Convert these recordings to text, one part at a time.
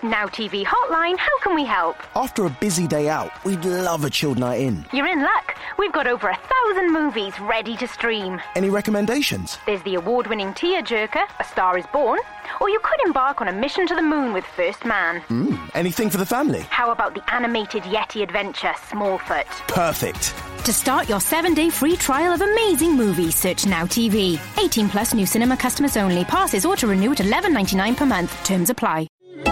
Now TV Hotline, how can we help? After a busy day out, we'd love a chilled night in. You're in luck. We've got over 1,000 movies ready to stream. Any recommendations? There's the award-winning Tearjerker, A Star is Born, or you could embark on a mission to the moon with First Man. Anything for the family? How about the animated Yeti adventure, Smallfoot? Perfect. To start your 7-day free trial of amazing movies, search Now TV. 18 plus new cinema customers only. Passes auto-renew at $11.99 per month. Terms apply.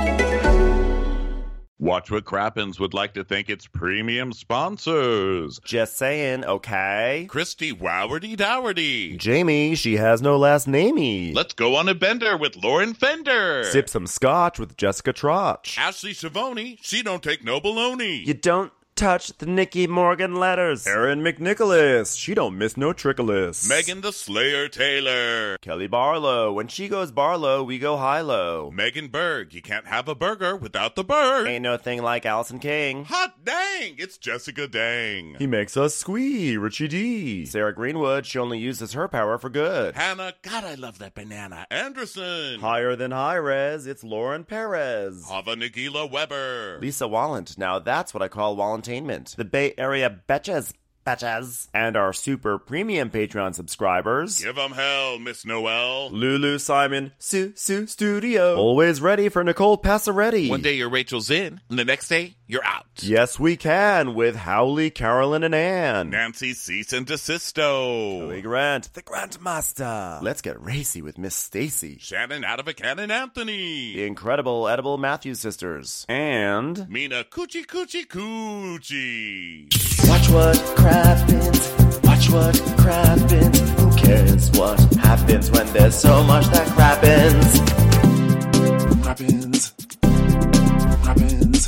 Watch What Crappens would like to thank its premium sponsors. Just saying, okay? Christy Wowardy Dowardy. Jamie, she has no last namey. Let's go on a bender with Lauren Fender. Sip some scotch with Jessica Trotch. Ashley Savoni, she don't take no baloney. You don't touch the Nicky Morgan letters. Erin McNicholas, she don't miss no trickolas. Megan the Slayer Taylor. Kelly Barlow, when she goes Barlow, we go high-low. Megan Berg, you can't have a burger without the bird. Ain't no thing like Allison King. Hot dang, it's Jessica Dang. He makes us squee, Richie D. Sarah Greenwood, she only uses her power for good. Hannah, God, I love that banana. Anderson. Higher than high-res, it's Lauren Perez. Hava Nagila Weber. Lisa Wallant, now that's what I call Wallantainment. The Bay Area betches. And our super premium Patreon subscribers. Give 'em hell, Miss Noel. Lulu Simon, Sue Studio. Always ready for Nicole Passaretti. One day you're Rachel's in, and the next day you're out. Yes, we can with Howley, Carolyn, and Ann. Nancy Cease and DeSisto. Joey Grant, the Grandmaster. Let's get racy with Miss Stacy. Shannon out of a cannon Anthony. The incredible Edible Matthews sisters. And Mina Coochie Coochie Coochie. Watch what crappens, watch what crappens. Who cares what happens when there's so much that crappens? Crappens, crappens,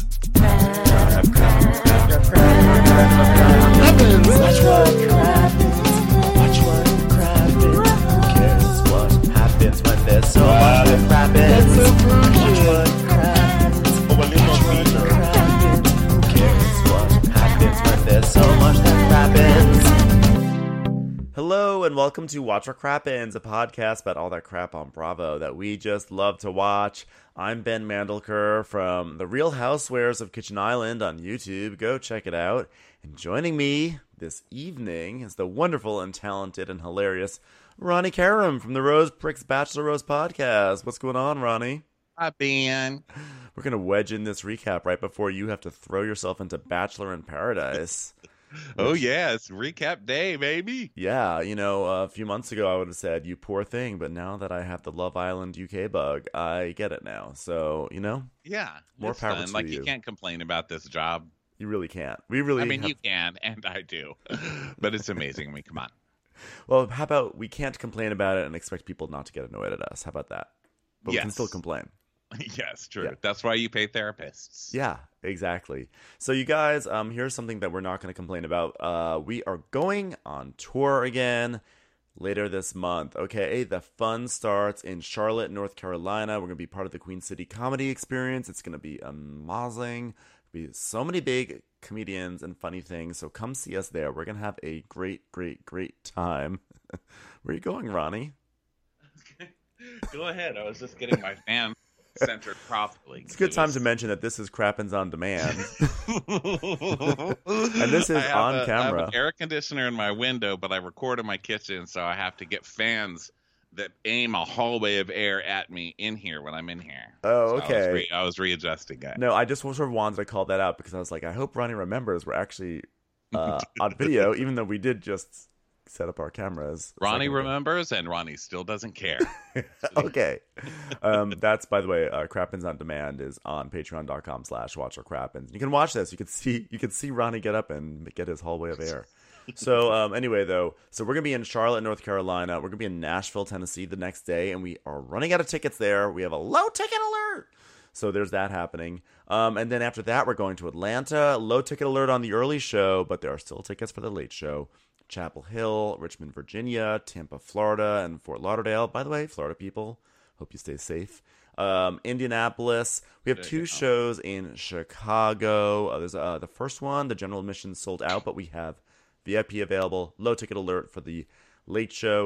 crappens. Watch what crappens, watch what crappens. Who cares what happens when there's so much that crappens? Watch what crappens, watch what crappens. Who cares what happens when there's so much that crappens? hello and welcome to Watch What Crappens, a podcast about all that crap on Bravo that we just love to watch. I'm Ben Mandelker from The Real Housewares of Kitchen Island on YouTube. Go check it out. And joining me this evening is the wonderful and talented and hilarious Ronnie Karam from the Rose Pricks Bachelor Rose podcast. What's going on, Ronnie? Hi, Ben. We're going to wedge in this recap right before you have to throw yourself into Bachelor in Paradise. Oh, yeah, it's recap day, baby. Yeah, you know, a few months ago I would have said, you poor thing, but now that I have the Love Island UK bug, I get it now. So, you know, yeah, more power fun. to like, you. You can't complain about this job. You really can't. We really I mean, have... you can, and I do. But it's amazing. I mean, come on. Well, how about we can't complain about it and expect people not to get annoyed at us? How about that? But we can still complain. Yes, true. Yeah. That's why you pay therapists. Yeah, exactly. So you guys, here's something that we're not going to complain about. We are going on tour again later this month. Okay, the fun starts in Charlotte, North Carolina. We're going to be part of the Queen City Comedy Experience. It's going to be amazing. There'll be so many big comedians and funny things. So come see us there. We're going to have a great, great, great time. Where are you going, Ronnie? Go ahead. I was just getting my fan centered properly. It's a good time to mention that this is Crappens on Demand. And this is on camera. I have an air conditioner in my window, but I record in my kitchen, so I have to get fans that aim a hallway of air at me in here when I'm in here. Oh, okay. I was readjusting it. No, I just sort of wanted to call that out because I was like, I hope Ronnie remembers we're actually on video, even though we did just set up our cameras. Ronnie remembers, and Ronnie still doesn't care. Okay. That's, by the way, Crappens on Demand is on patreon.com/watchorcrappens. You can watch this. You can see Ronnie get up and get his hallway of air. So anyway, though, so we're going to be in Charlotte, North Carolina. We're going to be in Nashville, Tennessee the next day, and we are running out of tickets there. We have a low ticket alert. So there's that happening. And then after that, we're going to Atlanta. Low ticket alert on the early show, but there are still tickets for the late show. Chapel Hill, Richmond, Virginia, Tampa, Florida, and Fort Lauderdale. By the way, Florida people, hope you stay safe. Indianapolis. We have two shows in Chicago. There's the first one, the general admission sold out, but we have VIP available. Low ticket alert for the late show.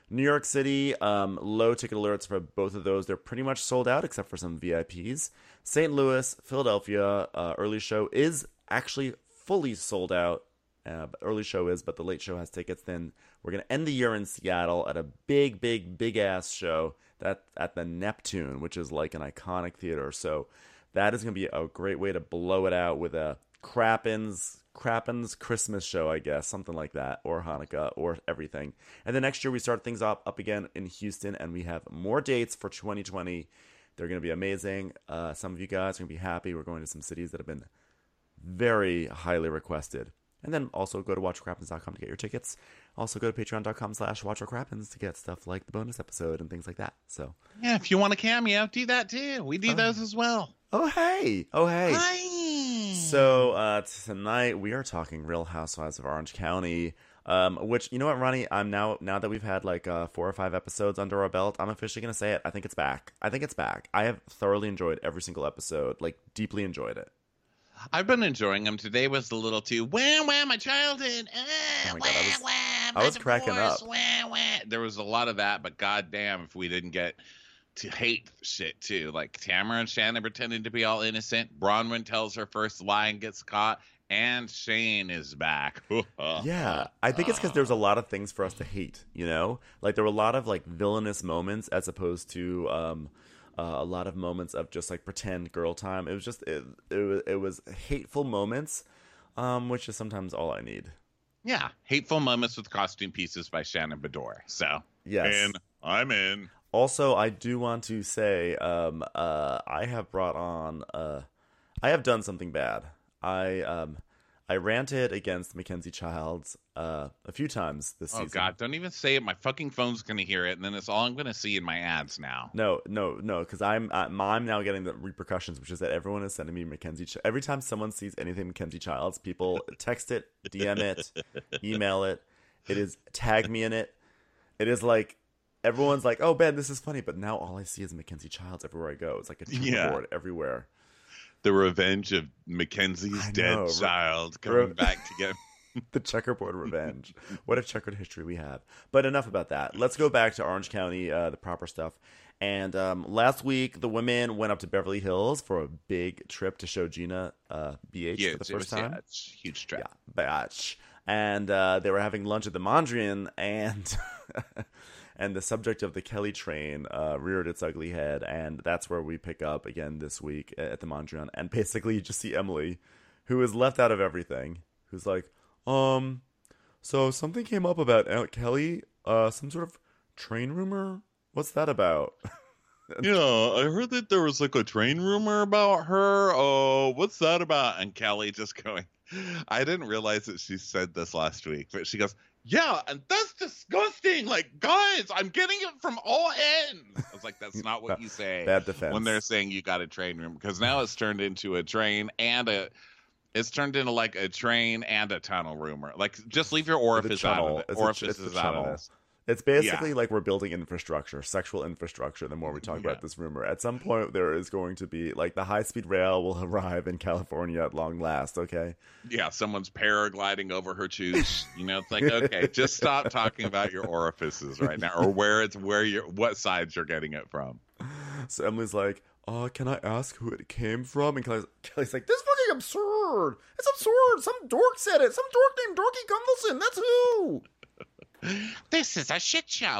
New York City, low ticket alerts for both of those. They're pretty much sold out except for some VIPs. St. Louis, Philadelphia, early show is actually fully sold out. Early show is, but the late show has tickets. Then we're going to end the year in Seattle at a big ass show that at the Neptune, which is like an iconic theater. So that is going to be a great way to blow it out with a Crappens Christmas show, I guess, something like that, or Hanukkah, or everything. And then next year we start things up again in Houston, and we have more dates for 2020. They're going to be amazing. Some of you guys are going to be happy. We're going to some cities that have been very highly requested. And then also go to watchcrappens.com to get your tickets. Also go to patreon.com/watchcrappens to get stuff like the bonus episode and things like that. So Yeah, if you want a cameo, do that too. We do those as well. Oh, hey. Hi. So tonight we are talking Real Housewives of Orange County, which, you know what, Ronnie? I'm now that we've had like 4 or 5 episodes under our belt, I'm officially going to say it. I think it's back. I have thoroughly enjoyed every single episode, like deeply enjoyed it. I've been enjoying them. Today was a little too wah, my childhood. Oh my God, I was cracking up. There was a lot of that, but goddamn, if we didn't get to hate shit too, like Tamara and Shannon pretending to be all innocent. Bronwyn tells her first lie and gets caught, and Shane is back. Yeah, I think it's because there's a lot of things for us to hate. You know, like there were a lot of like villainous moments as opposed to a lot of moments of just like pretend girl time. It was just it was hateful moments, which is sometimes all I need. Yeah, hateful moments with costume pieces by Shannon Bedore. So yes, and I'm in. Also, I do want to say, I have brought on, I have done something bad. I ranted against Mackenzie Childs a few times this season. Oh God! Don't even say it. My fucking phone's gonna hear it, and then it's all I'm gonna see in my ads now. No, because I'm now getting the repercussions, which is that everyone is sending me Mackenzie. Every time someone sees anything Mackenzie Childs, people text it, DM it, email it. It is tag me in it. It is like. Everyone's like, "Oh, Ben, this is funny," but now all I see is Mackenzie Childs everywhere I go. It's like a checkerboard everywhere. The revenge of Mackenzie's dead child coming back to get the checkerboard revenge. What a checkered history we have. But enough about that. Let's go back to Orange County, the proper stuff. And last week, the women went up to Beverly Hills for a big trip to show Gina BH for the first time. Yeah, it's a huge trip. Yeah, batch. And they were having lunch at the Mondrian, and and the subject of the Kelly train reared its ugly head, and that's where we pick up again this week at the Mondrian. And basically, you just see Emily, who is left out of everything, who's like, so something came up about Kelly, some sort of train rumor? What's that about? Yeah, I heard that there was like a train rumor about her. Oh, what's that about? And Kelly just going, I didn't realize that she said this last week, but she goes, yeah, and that's disgusting. Like, guys, I'm getting it from all ends. I was like, that's not what you say. Bad defense. When they're saying you got a train rumor, because now it's turned into a train and it's turned into like a train and a tunnel rumor. Like, just leave your orifice out of it. Orifices out of this. It's basically like we're building infrastructure, sexual infrastructure, the more we talk about this rumor. At some point, there is going to be, like, the high-speed rail will arrive in California at long last, okay? Yeah, someone's paragliding over her chooch. You know, it's like, okay, just stop talking about your orifices right now, or what sides you're getting it from. So Emily's like, can I ask who it came from? And Kelly's like, this is fucking absurd. It's absurd. Some dork said it. Some dork named Dorky Gunvalson. That's who. This is a shit show.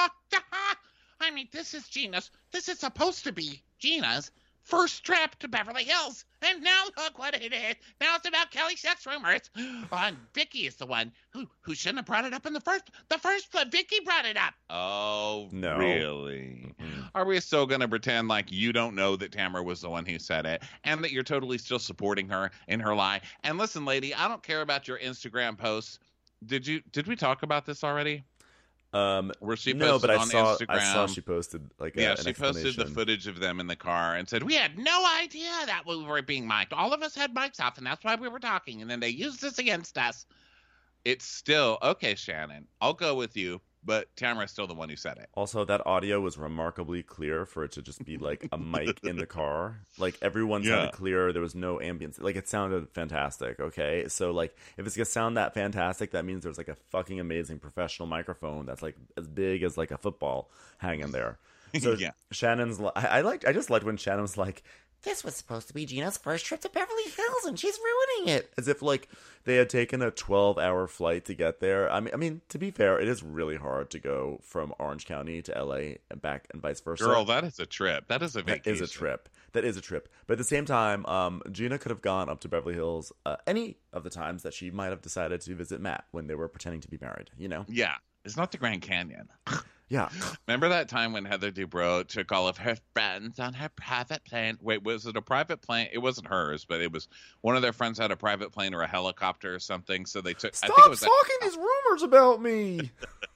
I mean, this is supposed to be Gina's first trip to Beverly Hills. And now look what it is. Now it's about Kelly sex rumors. And Vicky is the one who shouldn't have brought it up in the first place. Vicky brought it up. Oh, no. Really? Mm-hmm. Are we still going to pretend like you don't know that Tamara was the one who said it and that you're totally still supporting her in her lie? And listen, lady, I don't care about your Instagram posts. Did we talk about this already? Where she posted no, but Instagram. I saw she posted she posted the footage of them in the car and said, we had no idea that we were being mic'd. All of us had mics off, and that's why we were talking. And then they used this against us. It's still okay, Shannon. I'll go with you. but Tamara's still the one who said it. Also, that audio was remarkably clear for it to just be like a mic in the car. Like everyone sounded clear. There was no ambience. Like it sounded fantastic. Okay, so like if it's gonna sound that fantastic, that means there's like a fucking amazing professional microphone that's like as big as like a football hanging there. So Shannon's. I just liked when Shannon was like, "This was supposed to be Gina's first trip to Beverly Hills, and she's ruining it." As if like they had taken a 12-hour flight to get there. I mean, to be fair, it is really hard to go from Orange County to LA and back and vice versa. Girl, that is a trip. That is a vacation. That is a trip. But at the same time, Gina could have gone up to Beverly Hills any of the times that she might have decided to visit Matt when they were pretending to be married. You know? Yeah, it's not the Grand Canyon. Yeah. Remember that time when Heather Dubrow took all of her friends on her private plane? Wait, was it a private plane? It wasn't hers, but it was one of their friends had a private plane or a helicopter or something. So they took. Stop I think it was talking these rumors about me.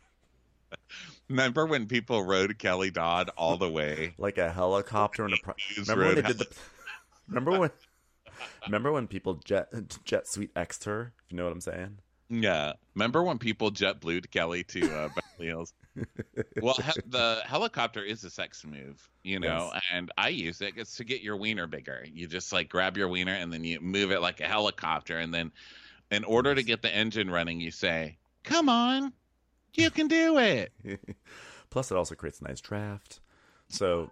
Remember when people rode Kelly Dodd all the way? Like a helicopter and remember when they did the. Remember when people jet sweet X'd her? If you know what I'm saying? Yeah. Remember when people JetBlued Kelly to Beverly Hills? Well, the helicopter is a sex move, you know, and I use it. It's to get your wiener bigger. You just like grab your wiener and then you move it like a helicopter. And then in order to get the engine running, you say, "Come on, you can do it." Plus, it also creates a nice draft. So,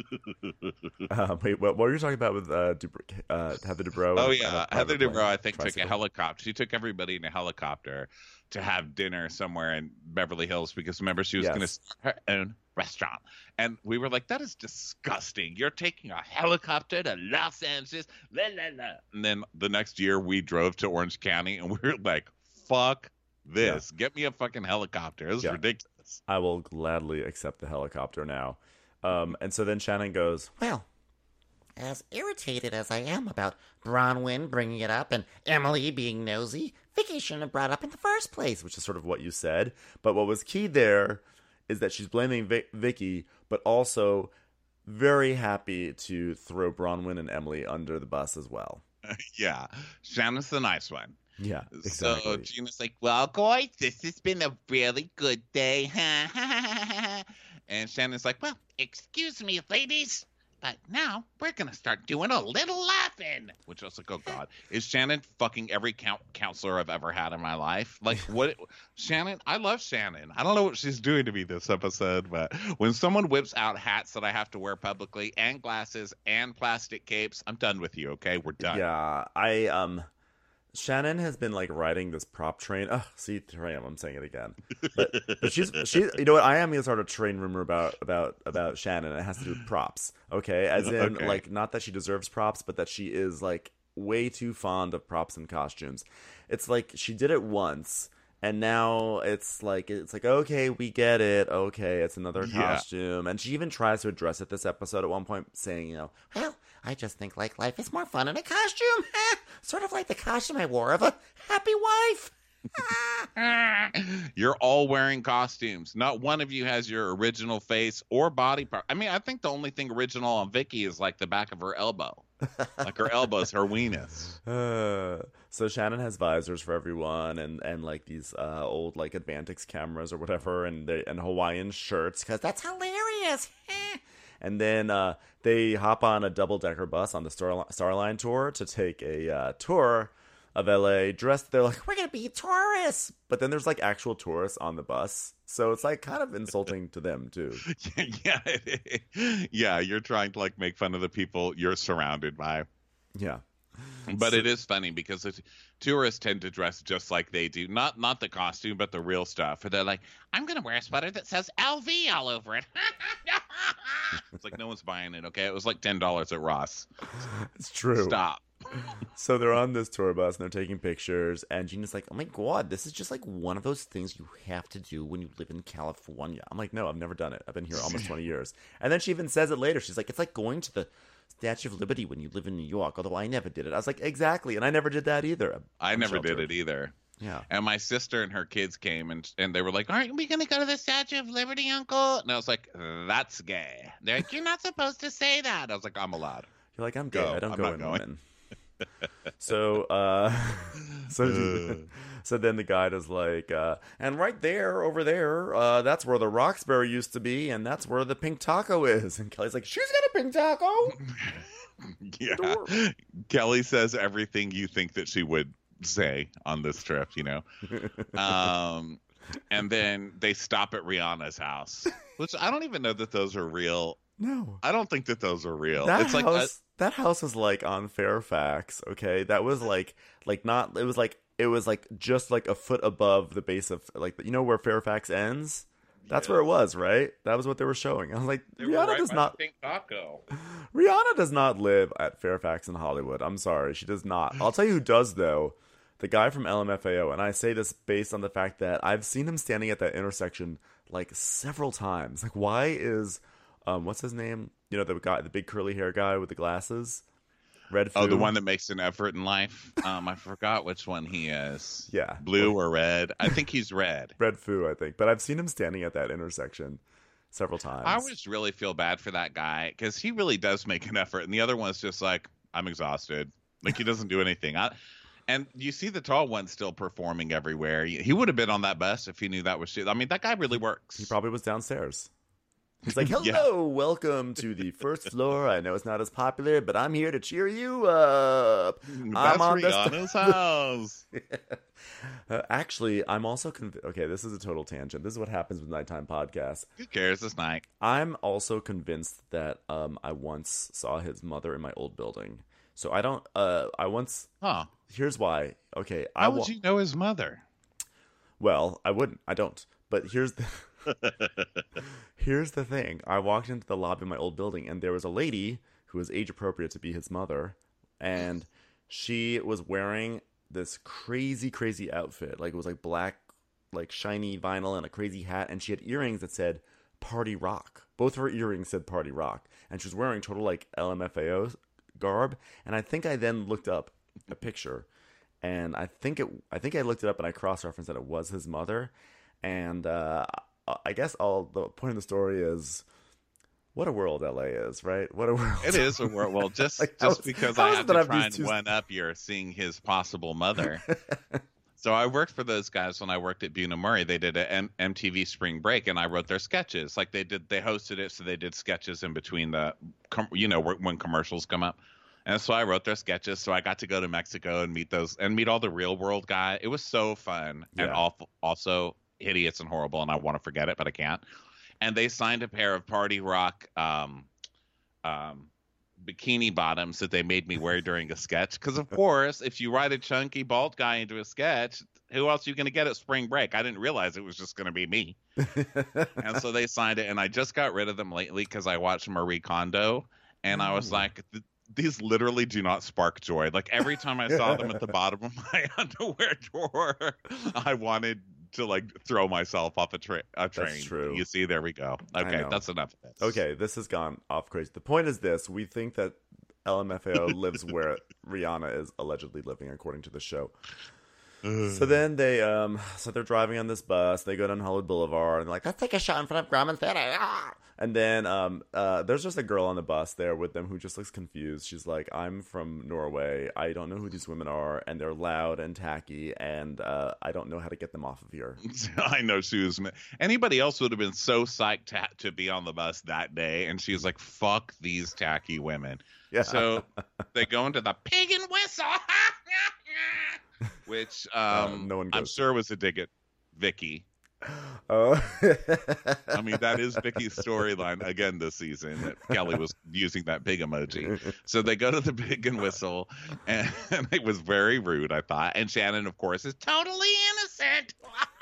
wait, what were you talking about with Heather Dubrow? Oh, yeah. Heather Dubrow, I think, took a helicopter. She took everybody in a helicopter to have dinner somewhere in Beverly Hills because, remember, she was going to start her own restaurant. And we were like, that is disgusting. You're taking a helicopter to Los Angeles. La, la, la. And then the next year, we drove to Orange County, and we were like, fuck this. Yeah. Get me a fucking helicopter. This is ridiculous. I will gladly accept the helicopter now. And so then Shannon goes, "Well, as irritated as I am about Bronwyn bringing it up and Emily being nosy, Vicky shouldn't have brought it up in the first place." which is sort of what you said. But what was key there is that she's blaming Vicky, but also very happy to throw Bronwyn and Emily under the bus as well. Yeah. Shannon's the nice one. Yeah, exactly. So Gina's like, "Well, guys, this has been a really good day." And Shannon's like, "Well, excuse me, ladies, but now we're going to start doing a little laughing." Which I was like, oh, God. Is Shannon fucking every counselor I've ever had in my life? Like, what? Shannon, I love Shannon. I don't know what she's doing to me this episode, but when someone whips out hats that I have to wear publicly and glasses and plastic capes, I'm done with you, okay? We're done. Yeah, Shannon has been like riding this prop train. Oh, see, here I am. I'm saying it again. But she's. You know what? I am gonna start a train rumor about Shannon. It has to do with props. Okay, as in like not that she deserves props, but that she is like way too fond of props and costumes. It's like she did it once, and now it's like okay, we get it. Okay, it's another costume, and she even tries to address it this episode at one point, saying, you know, "Well, I just think like life is more fun in a costume. Sort of like the costume I wore of a happy wife." You're all wearing costumes. Not one of you has your original face or body part. I mean, I think the only thing original on Vicky is like the back of her elbow. Like her elbow's her weenus. So Shannon has visors for everyone and like these old like Advantix cameras or whatever and Hawaiian shirts because that's hilarious. And then they hop on a double-decker bus on the Starline tour to take a tour of LA dressed. They're like, "We're going to be tourists." But then there's like actual tourists on the bus. So it's like kind of insulting to them too. Yeah, you're trying to like make fun of the people you're surrounded by. Yeah. But it is funny because tourists tend to dress just like they do. Not the costume, but the real stuff. Or they're like, "I'm going to wear a sweater that says LV all over it." It's like no one's buying it, okay? It was like $10 at Ross. It's true. Stop. So they're on this tour bus and they're taking pictures. And Gina's like, "Oh my God, this is just like one of those things you have to do when you live in California." I'm like, "No, I've never done it. I've been here almost 20 years. And then she even says it later. She's like, "It's like going to the Statue of Liberty when you live in New York, although I never did it." I was like, exactly. And I never did that either. I never did it either. Yeah. And my sister and her kids came and they were like, "Aren't we going to go to the Statue of Liberty, Uncle?" And I was like, "That's gay." They're like, "You're not supposed to say that." I was like, "I'm allowed." You're like, "I'm gay. I don't go in women." So, so then the guide is like, and right there, over there, that's where the Roxbury used to be, and that's where the pink taco is. And Kelly's like, she's got a pink taco. Yeah. Kelly says everything you think that she would say on this trip, you know. And then they stop at Rihanna's house, which I don't even know that those are real. No, I don't think that those are real. That It's house, like that house was like on Fairfax. Okay, that was like not. It was like just like a foot above the base of like, you know where Fairfax ends. That's where it was, right? That was what they were showing. I was like, Rihanna does not. Pink taco. Rihanna does not live at Fairfax in Hollywood. I'm sorry, she does not. I'll tell you who does though. The guy from LMFAO, and I say this based on the fact that I've seen him standing at that intersection like several times. Like, why is what's his name? You know, the guy, the big curly hair guy with the glasses. Red Foo. Oh, the one that makes an effort in life. I forgot which one he is. Yeah, blue or red. I think he's red. Red Foo, I think. But I've seen him standing at that intersection several times. I always really feel bad for that guy because he really does make an effort, and the other one's just like, I'm exhausted. Like, he doesn't do anything. And you see the tall one still performing everywhere. He would have been on that bus if he knew that was shit. I mean, that guy really works. He probably was downstairs. He's like, hello, welcome to the first floor. I know it's not as popular, but I'm here to cheer you up. That's Rihanna's house. Actually, I'm also okay, this is a total tangent. This is what happens with nighttime podcasts. Who cares? It's night. I'm also convinced that I once saw his mother in my old building. So I don't. I once. Huh. Here's why. Okay. How would you know his mother? Well, I wouldn't. I don't. But here's the. Here's the thing. I walked into the lobby of my old building, and there was a lady who was age appropriate to be his mother, and she was wearing this crazy, crazy outfit. Like, it was like black, like shiny vinyl, and a crazy hat, and she had earrings that said "Party Rock." Both of her earrings said "Party Rock," and she was wearing total like LMFAO garb. And I think I then looked up a picture, and I think I looked it up and I cross-referenced that it was his mother. And I guess the point of the story is, what a world LA is, right? What a world. It is a world. Well, just like, because I have to try and one up you're seeing his possible mother. So I worked for those guys when I worked at Buena Murray. They did an MTV Spring Break, and I wrote their sketches. Like, they hosted it, so they did sketches in between when commercials come up. And so I wrote their sketches. So I got to go to Mexico and meet all the real world guys. It was so fun and awful, also hideous and horrible, and I want to forget it, but I can't. And they signed a pair of Party Rock bikini bottoms that they made me wear during a sketch. Because, of course, if you write a chunky bald guy into a sketch, who else are you going to get at Spring Break? I didn't realize it was just going to be me. And so they signed it, and I just got rid of them lately because I watched Marie Kondo, and I was like, these literally do not spark joy. Like, every time I saw them at the bottom of my underwear drawer, I wanted to like throw myself off a train. That's true. You see, there we go. Okay, that's enough of this. Okay, this has gone off crazy. The point is this: we think that LMFAO lives where Rihanna is allegedly living, according to the show. So then they're driving on this bus. They go down Hollywood Boulevard and they're like, let's take a shot in front of Grauman Theater. Ah! And then there's just a girl on the bus there with them who just looks confused. She's like, I'm from Norway. I don't know who these women are, and they're loud and tacky, and I don't know how to get them off of here. I know she was. Anybody else would have been so psyched to be on the bus that day, and she's like, fuck these tacky women. Yeah. So they go into the Pig and Whistle, which no one goes I'm sure was a dig at Vicky. Oh, I mean, that is Vicky's storyline again this season, that Kelly was using that pig emoji. So they go to the Pig and Whistle, and it was very rude, I thought. And Shannon, of course, is totally innocent.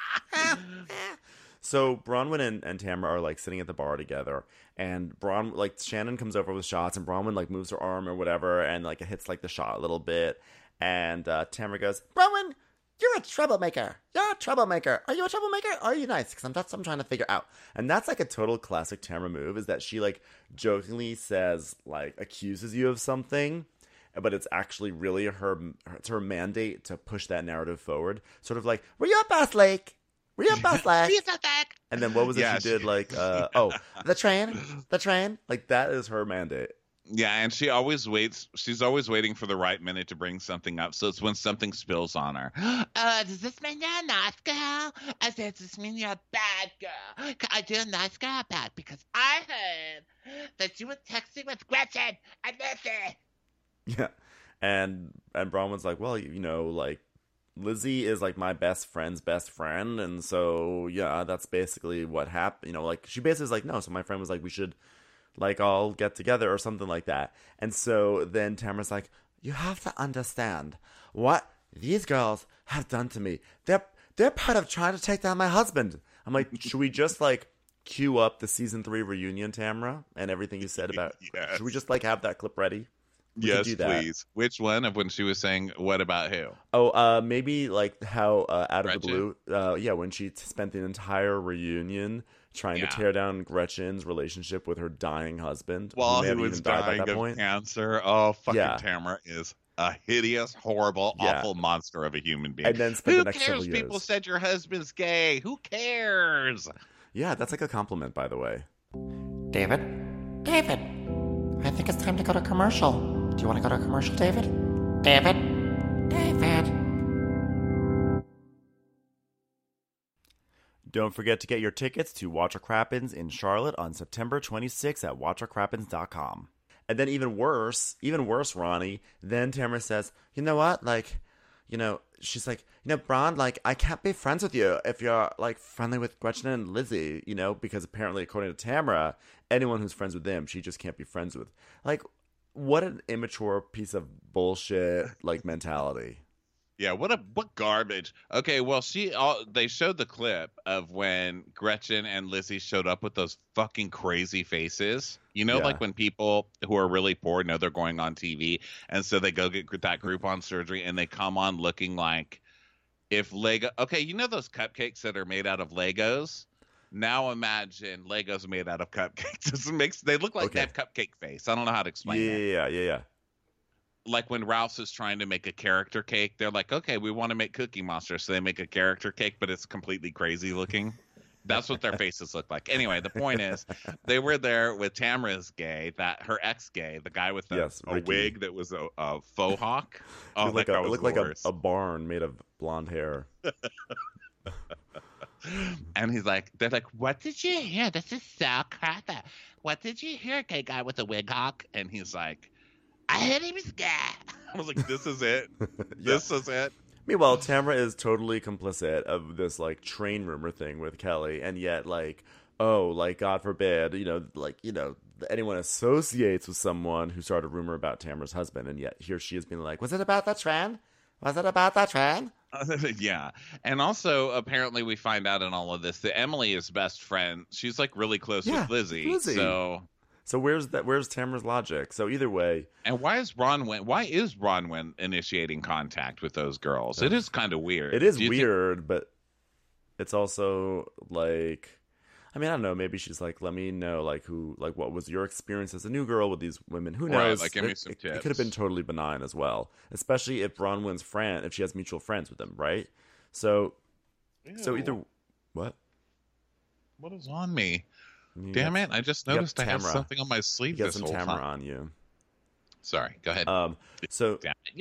So Bronwyn and Tamara are like sitting at the bar together, and Shannon comes over with shots, and Bronwyn like moves her arm or whatever, and like it hits like the shot a little bit, and Tamara goes, Bronwyn, you're a troublemaker. You're a troublemaker. Are you a troublemaker? Or are you nice? Because that's what I'm trying to figure out. And that's like a total classic Tamara move, is that she like jokingly says, like, accuses you of something, but it's actually really her mandate to push that narrative forward. Sort of like, were you at Bass Lake? Were you at Bass Lake? And then what was it she did? Like, the train? Like, that is her mandate. Yeah, and she always waits. She's always waiting for the right minute to bring something up. So it's when something spills on her. Does this mean you're a nice girl? Does this mean you're a bad girl? Can I do a nice girl or bad? Because I heard that you were texting with Gretchen and Lizzie. Yeah. And Bronwyn's like, well, you know, like, Lizzie is like my best friend's best friend, and so yeah, that's basically what happened. You know, like she basically is like, no. So my friend was like, we should like all get together or something like that. And so then Tamara's like, you have to understand what these girls have done to me. They're part of trying to take down my husband. I'm like, should we just like cue up the season 3 reunion, Tamara, and everything you said about? Yes. Should we just like have that clip ready? Yes, please. Which one of when she was saying, what about who? Oh, maybe like how out of Gretchen? the blue, yeah, when she spent the entire reunion trying to tear down Gretchen's relationship with her dying husband. While may he have was even died by dying that of point. cancer. Oh, fucking Yeah. Tamara is a hideous, horrible, awful monster of a human being. And then spent Who the next cares? several People years. said your husband's gay. Who cares? Yeah, that's like a compliment, by the way. David? David! I think it's time to go to commercial. Do you want to go to commercial, David? David? David? Don't forget to get your tickets to Watcher Crappens in Charlotte on September 26th at watchercrappens.com. And then even worse, Ronnie, then Tamara says, you know what, like, you know, she's like, you know, Bron, like, I can't be friends with you if you're, like, friendly with Gretchen and Lizzie, you know, because apparently, according to Tamara, anyone who's friends with them, she just can't be friends with. Like, what an immature piece of bullshit, like, mentality. Yeah, what garbage. Okay, well, they showed the clip of when Gretchen and Lizzie showed up with those fucking crazy faces. You know, Yeah. like when people who are really poor know they're going on TV, and so they go get that Groupon surgery, and they come on looking like if Lego. Okay, you know those cupcakes that are made out of Legos? Now imagine Legos made out of cupcakes. They look like they have cupcake face. I don't know how to explain it. Yeah. Like when Ralph's is trying to make a character cake, they're like, okay, we want to make Cookie Monster. So they make a character cake, but it's completely crazy looking. That's what their faces look like. Anyway, the point is, they were there with Tamara's gay, her ex-gay, the guy with a wig that was a faux hawk. Oh, It looked like worst. a barn made of blonde hair. And they're like, what did you hear? This is so crazy. What did you hear, gay guy with a wig hawk? And he's like, I heard he was gay. I was like, this is it? This is it? Meanwhile, Tamara is totally complicit of this, like, train rumor thing with Kelly, and yet, like, oh, like, God forbid, anyone associates with someone who started a rumor about Tamara's husband, and yet here she is being like, was it about that train? Was it about that train? Yeah. And also, apparently, we find out in all of this that Emily is best friend. She's, like, really close with Lizzie. So where's Tamara's logic? So either way. And why is Bronwyn initiating contact with those girls? It is kind of weird. It is weird, but it's also like, I mean, I don't know, maybe she's like, let me know, like, what was your experience as a new girl with these women? Who knows? Right, like, give me some tips. It could have been totally benign as well, especially if Bronwyn's friend, if she has mutual friends with them, right? So either, what? What is on me? Damn it! I just noticed I have something on my sleeve this whole time. You got some Tamara on you. Sorry, go ahead. So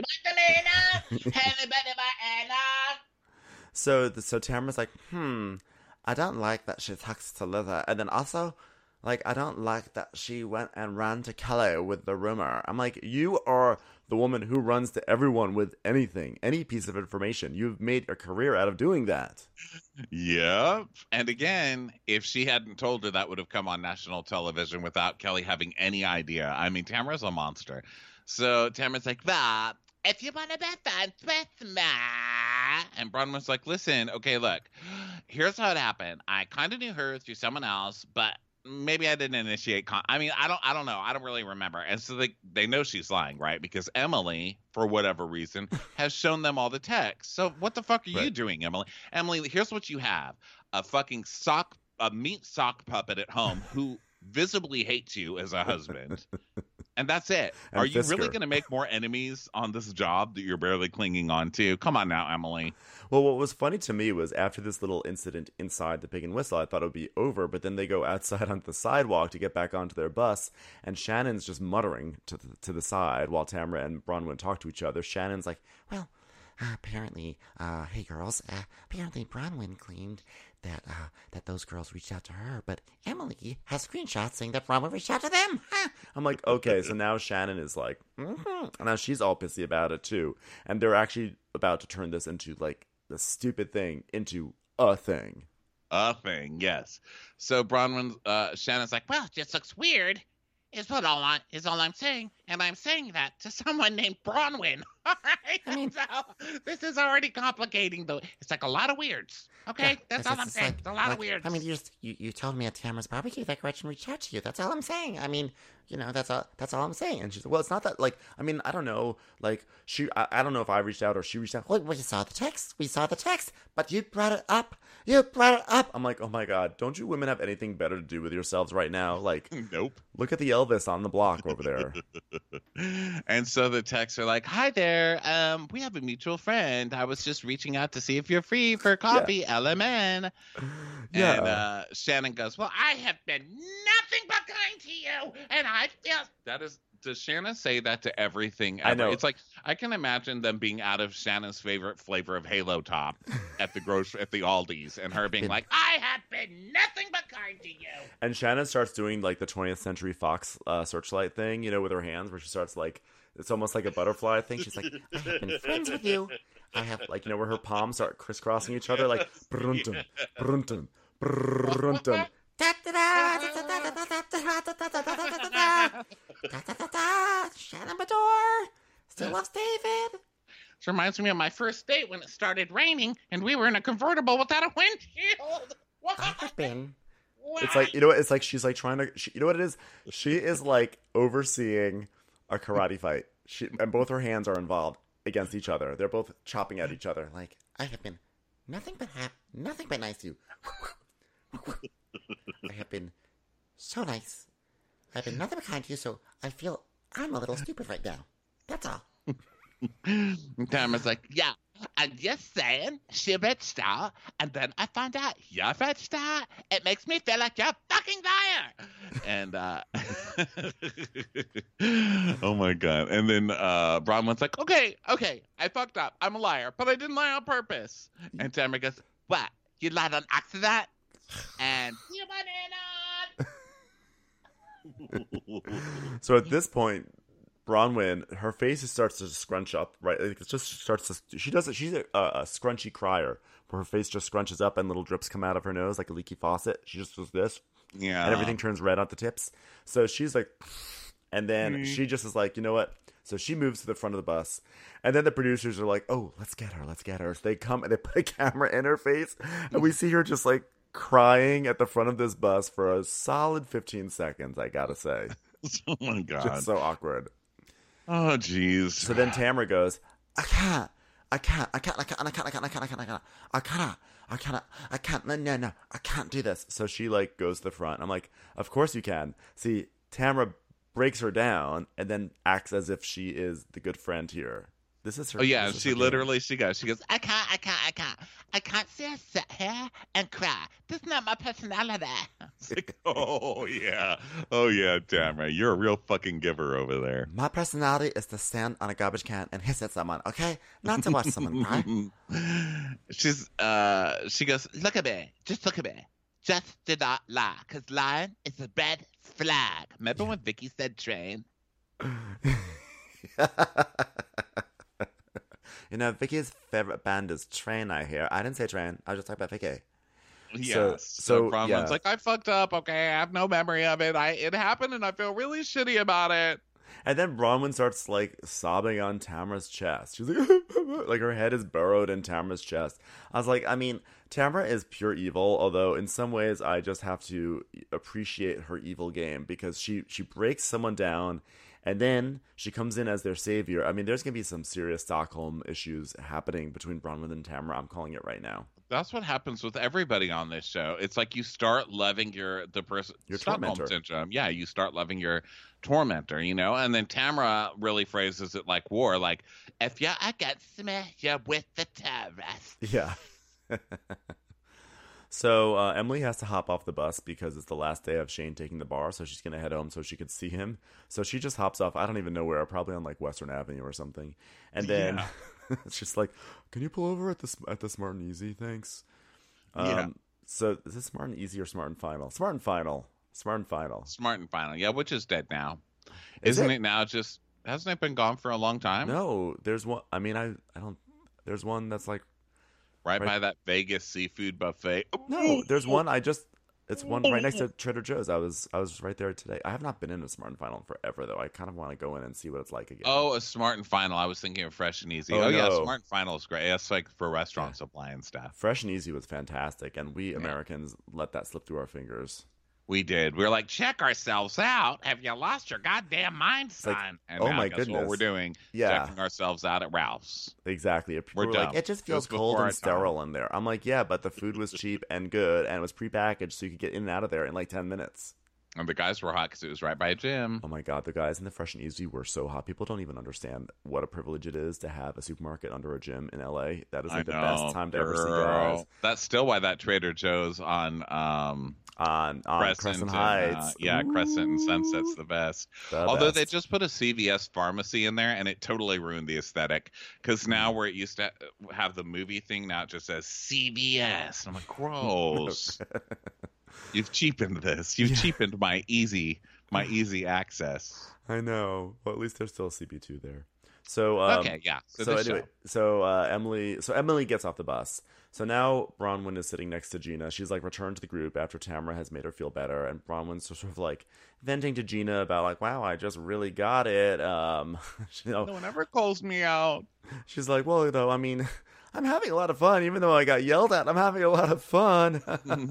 Tamara's like, I don't like that she talks to Lizzie, and then also, like, I don't like that she went and ran to Kelly with the rumor. I'm like, you are the woman who runs to everyone with anything, any piece of information. You've made a career out of doing that. Yep. And again, if she hadn't told her, that would have come on national television without Kelly having any idea. I mean, Tamara's a monster. So Tamara's like, well, if you want to be friends with me. And Bronwyn's like, listen, okay, look, here's how it happened. I kind of knew her through someone else, but maybe I didn't initiate. I don't know. I don't really remember. And so they know she's lying, right? Because Emily, for whatever reason, has shown them all the text. So what the fuck are you doing, Emily? Emily, here's what you have. A fucking meat sock puppet at home who visibly hates you as a husband. And that's it. And Are you really Fisker. going to make more enemies on this job that you're barely clinging on to? Come on now, Emily. Well, what was funny to me was after this little incident inside the Pig and Whistle, I thought it would be over, but then they go outside onto the sidewalk to get back onto their bus, and Shannon's just muttering to the side while Tamara and Bronwyn talk to each other. Shannon's like, Well, apparently, hey girls, apparently Bronwyn claimed that those girls reached out to her, but Emily has screenshots saying that Bronwyn reached out to them. I'm like, okay, so now Shannon is like, and now she's all pissy about it too, and they're actually about to turn this into like the stupid thing into a thing. A thing, yes. So Bronwyn, Shannon's like, well, it just looks weird. Is all I'm saying, and I'm saying that to someone named Bronwyn. All right, so this is already complicating though. It's like a lot of weirds. Okay, that's all I'm saying. It's a lot of weirds. I mean, you told me at Tamara's barbecue that Gretchen reached out to you. That's all I'm saying. I mean, that's all I'm saying. And she's like, well, it's not that, like, I mean, I don't know, like, I don't know if I reached out or she reached out. Well, we saw the text. But you brought it up. I'm like, oh my God, don't you women have anything better to do with yourselves right now? Like, Nope. Look at the Elvis on the block over there. And so the texts are like, hi there, we have a mutual friend. I was just reaching out to see if you're free for coffee, LMN. Yeah. And Shannon goes, well, I have been nothing but kind to you, and I feel... Does Shannon say that to everything ever? I know. It's like, I can imagine them being out of Shannon's favorite flavor of Halo Top at the Aldi's, and her being like, I have been nothing but kind to you. And Shannon starts doing like the 20th Century Fox Searchlight thing, with her hands, where she starts like, it's almost like a butterfly thing. She's like, I have been friends with you. I have, like, where her palms start crisscrossing each other, like, bruntum, bruntum, bruntum. Shannon Bador still loves David. This reminds me of my first date when it started raining and we were in a convertible without a windshield. What? I have been. It's like, it's like she's like trying to, you know what it is? She is like overseeing a karate fight. And both her hands are involved against each other. They're both chopping at each other. Like, I have been nothing but nice to you. I have been so nice. I've been nothing but kind to you, so I feel I'm a little stupid right now. That's all. Tamara's like, yeah, I'm just saying, she bitched out, and then I found out you're bitched out. It makes me feel like you're a fucking liar. And, oh my God. And then Bronwyn's like, okay, I fucked up. I'm a liar, but I didn't lie on purpose. And Tamara goes, what? You lied on accident? And you so at this point, Bronwyn, her face starts to scrunch up, right? It just starts to, she's a scrunchy crier, where her face just scrunches up and little drips come out of her nose like a leaky faucet. She just does this. Yeah. And everything turns red at the tips. So she's like, and then she just is like, you know what? So she moves to the front of the bus. And then the producers are like, oh, let's get her. So they come and they put a camera in her face. And we see her just like crying at the front of this bus for a solid 15 seconds, I gotta say. Oh my God. Just so awkward. Oh, jeez. So then Tamara goes, I can't, no, I can't do this. So she like goes to the front. I'm like, of course you can. See, Tamara breaks her down and then acts as if she is the good friend here. This is her. Oh yeah, this is she her literally game. she goes, I can't sit here and cry. This is not my personality. It's like, oh yeah, Tamara, you're a real fucking giver over there. My personality is to stand on a garbage can and hiss at someone, okay? Not to watch someone cry. She goes, look at me, just look at me. Just did not lie, because lying is a red flag. Remember when Vicky said train? Vicky's favorite band is Train, I hear. I didn't say Train. I was just talking about Vicky. Yes. So Bronwyn's yeah. like, I fucked up. Okay, I have no memory of it. It happened, and I feel really shitty about it. And then Bronwyn starts like sobbing on Tamara's chest. She's like, like her head is burrowed in Tamara's chest. I was like, I mean, Tamara is pure evil. Although in some ways, I just have to appreciate her evil game because she breaks someone down. And then she comes in as their savior. I mean, there's going to be some serious Stockholm issues happening between Bronwyn and Tamara. I'm calling it right now. That's what happens with everybody on this show. It's like you start loving the person. Your Stockholm tormentor. syndrome. Yeah, you start loving your tormentor, and then Tamara really phrases it like war, like, if you I got smash you with the terrorist. Yeah. So Emily has to hop off the bus because it's the last day of Shane taking the bar, so she's going to head home so she could see him. So she just hops off, I don't even know where, probably on like Western Avenue or something. And then it's just like, can you pull over at the Smart and Easy? Thanks. So is it Smart and Easy or Smart and Final? Smart and Final. Smart and Final. Smart and Final. Yeah, which is dead now. Is Isn't it? it now just, hasn't it been gone for a long time? No, there's one. I mean, I don't, there's one that's like, Right by that Vegas seafood buffet. no, there's one. It's one right next to Trader Joe's. I was right there today. I have not been in a Smart and Final in forever though. I kind of want to go in and see what it's like again. Oh, a Smart and Final. I was thinking of Fresh and Easy. Oh, Yeah, no. Smart and Final is great. That's like for restaurant supply and stuff. Fresh and Easy was fantastic, and we Americans let that slip through our fingers. We did. We were like, check ourselves out. Have you lost your goddamn mind, son? like, and oh now my guess what goodness. we're doing? Yeah. Checking ourselves out at Ralph's. Exactly. People We're were like, dumb. it just feels Just before cold our and sterile in there. I'm like, yeah, but the food was cheap and good, and it was prepackaged, so you could get in and out of there in like 10 minutes. And the guys were hot because it was right by a gym. Oh my god, the guys in the Fresh and Easy were so hot. People don't even understand what a privilege it is to have a supermarket under a gym in LA. That is like the best time to ever see guys. That's still why that Trader Joe's on On Crescent and, Heights. Crescent and Sunset's the best. The Although best. they just put a CVS pharmacy in there, and it totally ruined the aesthetic. Because now where it used to have the movie thing, now it just says CVS. I'm like, gross. You've cheapened this. You've cheapened my easy access. I know. Well, at least there's still a CB2 there. So Okay, yeah. So anyway, Emily gets off the bus. So now Bronwyn is sitting next to Gina. She's like returned to the group after Tamara has made her feel better, and Bronwyn's sort of like venting to Gina about like, wow, I just really got it. No one ever calls me out. She's like, well, I mean, I'm having a lot of fun, even though I got yelled at. I'm having a lot of fun.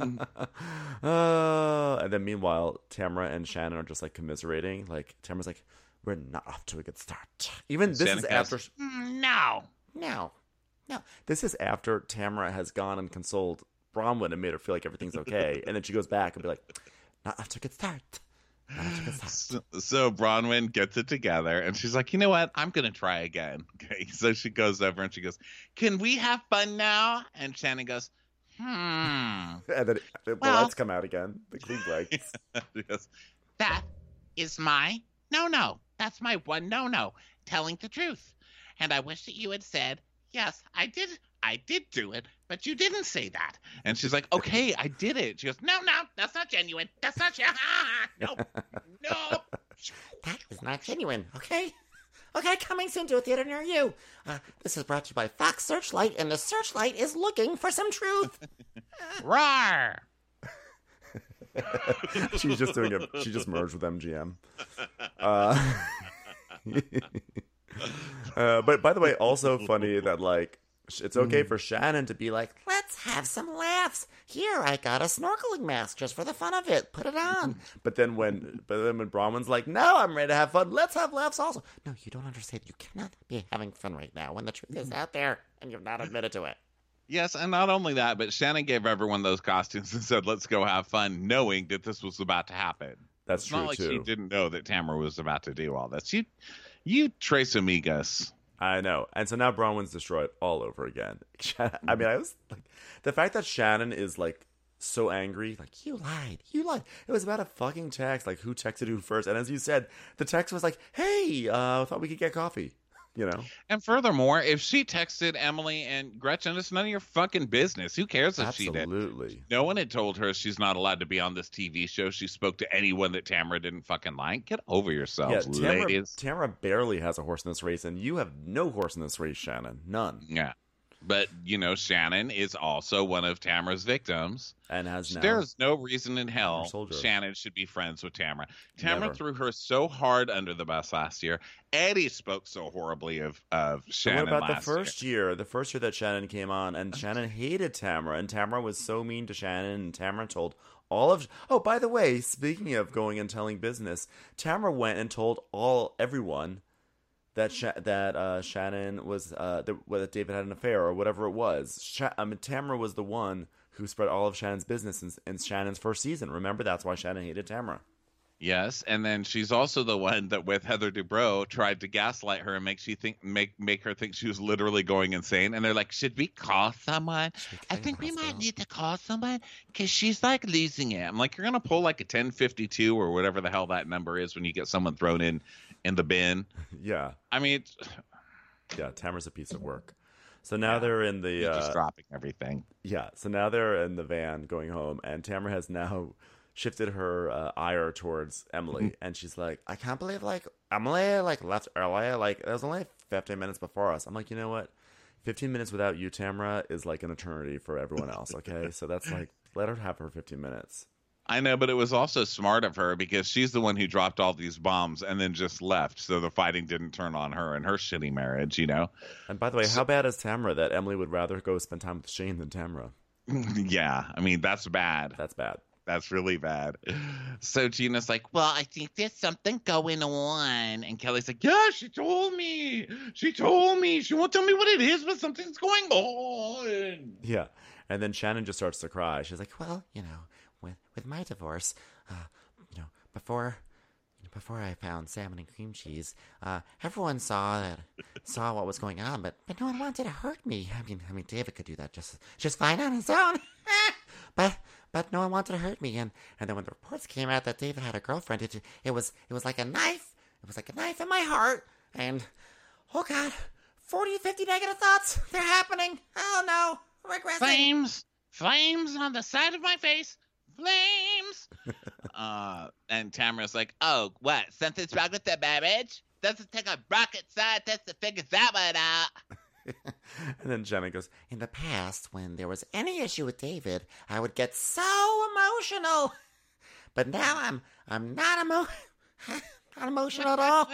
And then meanwhile, Tamara and Shannon are just like commiserating. Like Tamara's like, we're not off to a good start. Even this Shannon is goes, after. No. No, this is after Tamara has gone and consoled Bronwyn and made her feel like everything's okay. And then she goes back and be like, not off to a good start. Not off to a good start. So Bronwyn gets it together, and she's like, you know what? I'm going to try again. Okay, so she goes over and she goes, can we have fun now? And Shannon goes, And then the Well- lights come out again. The clean lights. She goes, That is my no. That's my one no. Telling the truth. And I wish that you had said, yes, I did do it, but you didn't say that. and she's like, okay, I did it. She goes, No, that's not genuine. That's not no. That was not genuine, okay? Okay, coming soon to a theater near you. This is brought to you by Fox Searchlight, and the Searchlight is looking for some truth. Roar. She's just doing it. She just merged with MGM. But by the way, also funny that like it's okay for Shannon to be like, Let's have some laughs. Here, I got a snorkeling mask just for the fun of it. Put it on. but then when Bronwyn's like, no, I'm ready to have fun. Let's have laughs also. No, you don't understand. You cannot be having fun right now when the truth is out there and you've not admitted to it. yes, and not only that, but Shannon gave everyone those costumes and said, let's go have fun, knowing that this was about to happen. That's It's true not like too. she didn't know that Tamara was about to do all this. You Tres Amigas. I know. And so now Bronwyn's destroyed all over again. I mean, I was like, the fact that Shannon is like so angry, like, you lied. It was about a fucking text, like who texted who first. And as you said, the text was like, hey, I thought we could get coffee, you know? And furthermore, if she texted Emily and Gretchen, it's none of your fucking business. Who cares if she did? Absolutely. No one had told her she's not allowed to be on this TV show. She spoke to anyone that Tamara didn't fucking like. Get over yourselves, ladies. Tamara barely has a horse in this race, and you have no horse in this race, Shannon. None. Yeah. But, Shannon is also one of Tamara's victims. And has now. There's no reason in hell Soldier. Shannon should be friends with Tamara. Tamara Never. threw her so hard under the bus last year. Eddie spoke so horribly of So Shannon what about the last first year? The first year that Shannon came on, and Shannon hated Tamara, and Tamara was so mean to Shannon, and Tamara told all of... Oh, by the way, speaking of going and telling business, Tamara went and told everyone that Shannon was whether David had an affair or whatever it was. Tamara was the one who spread all of Shannon's business in Shannon's first season. Remember, that's why Shannon hated Tamara. Yes, and then she's also the one that with Heather Dubrow tried to gaslight her and make her think she was literally going insane. And they're like, "Should we call someone? I think we might need to call someone because she's like losing it." I'm like, "You're gonna pull like a 1052 or whatever the hell that number is when you get someone thrown in the bin." Yeah, I mean, yeah, Tamara's a piece of work. So now they're in the just dropping everything. Yeah, so now they're in the van going home, and Tamara has now shifted her ire towards Emily, and she's like, "I can't believe Emily left early. Like, it was only 15 minutes before us." I'm like, you know what? 15 minutes without you, Tamara, is like an eternity for everyone else. Okay, so that's like, let her have her 15 minutes. I know, but it was also smart of her because she's the one who dropped all these bombs and then just left, so the fighting didn't turn on her and her shitty marriage, you know? And by the way, how bad is Tamara that Emily would rather go spend time with Shane than Tamara? Yeah, I mean, that's bad. That's bad. That's really bad. So Gina's like, "Well, I think there's something going on." And Kelly's like, "Yeah, she told me. She won't tell me what it is, but something's going on." Yeah. And then Shannon just starts to cry. She's like, Well, with my divorce, before I found salmon and cream cheese, everyone saw what was going on, but no one wanted to hurt me. I mean, David could do that just fine on his own, but no one wanted to hurt me. And then when the reports came out that David had a girlfriend, it was like a knife. It was like a knife in my heart. And oh God, 40 to 50 negative thoughts. They're happening. Oh no, regressing. Flames on the side of my face. Flames. And Tamara's like, "Oh, what? Something's wrong with the marriage? Doesn't take a rocket scientist to figure that one out." And then Shannon goes, In the past, when there was any issue with David, I would get so emotional. But now I'm not not emotional at all.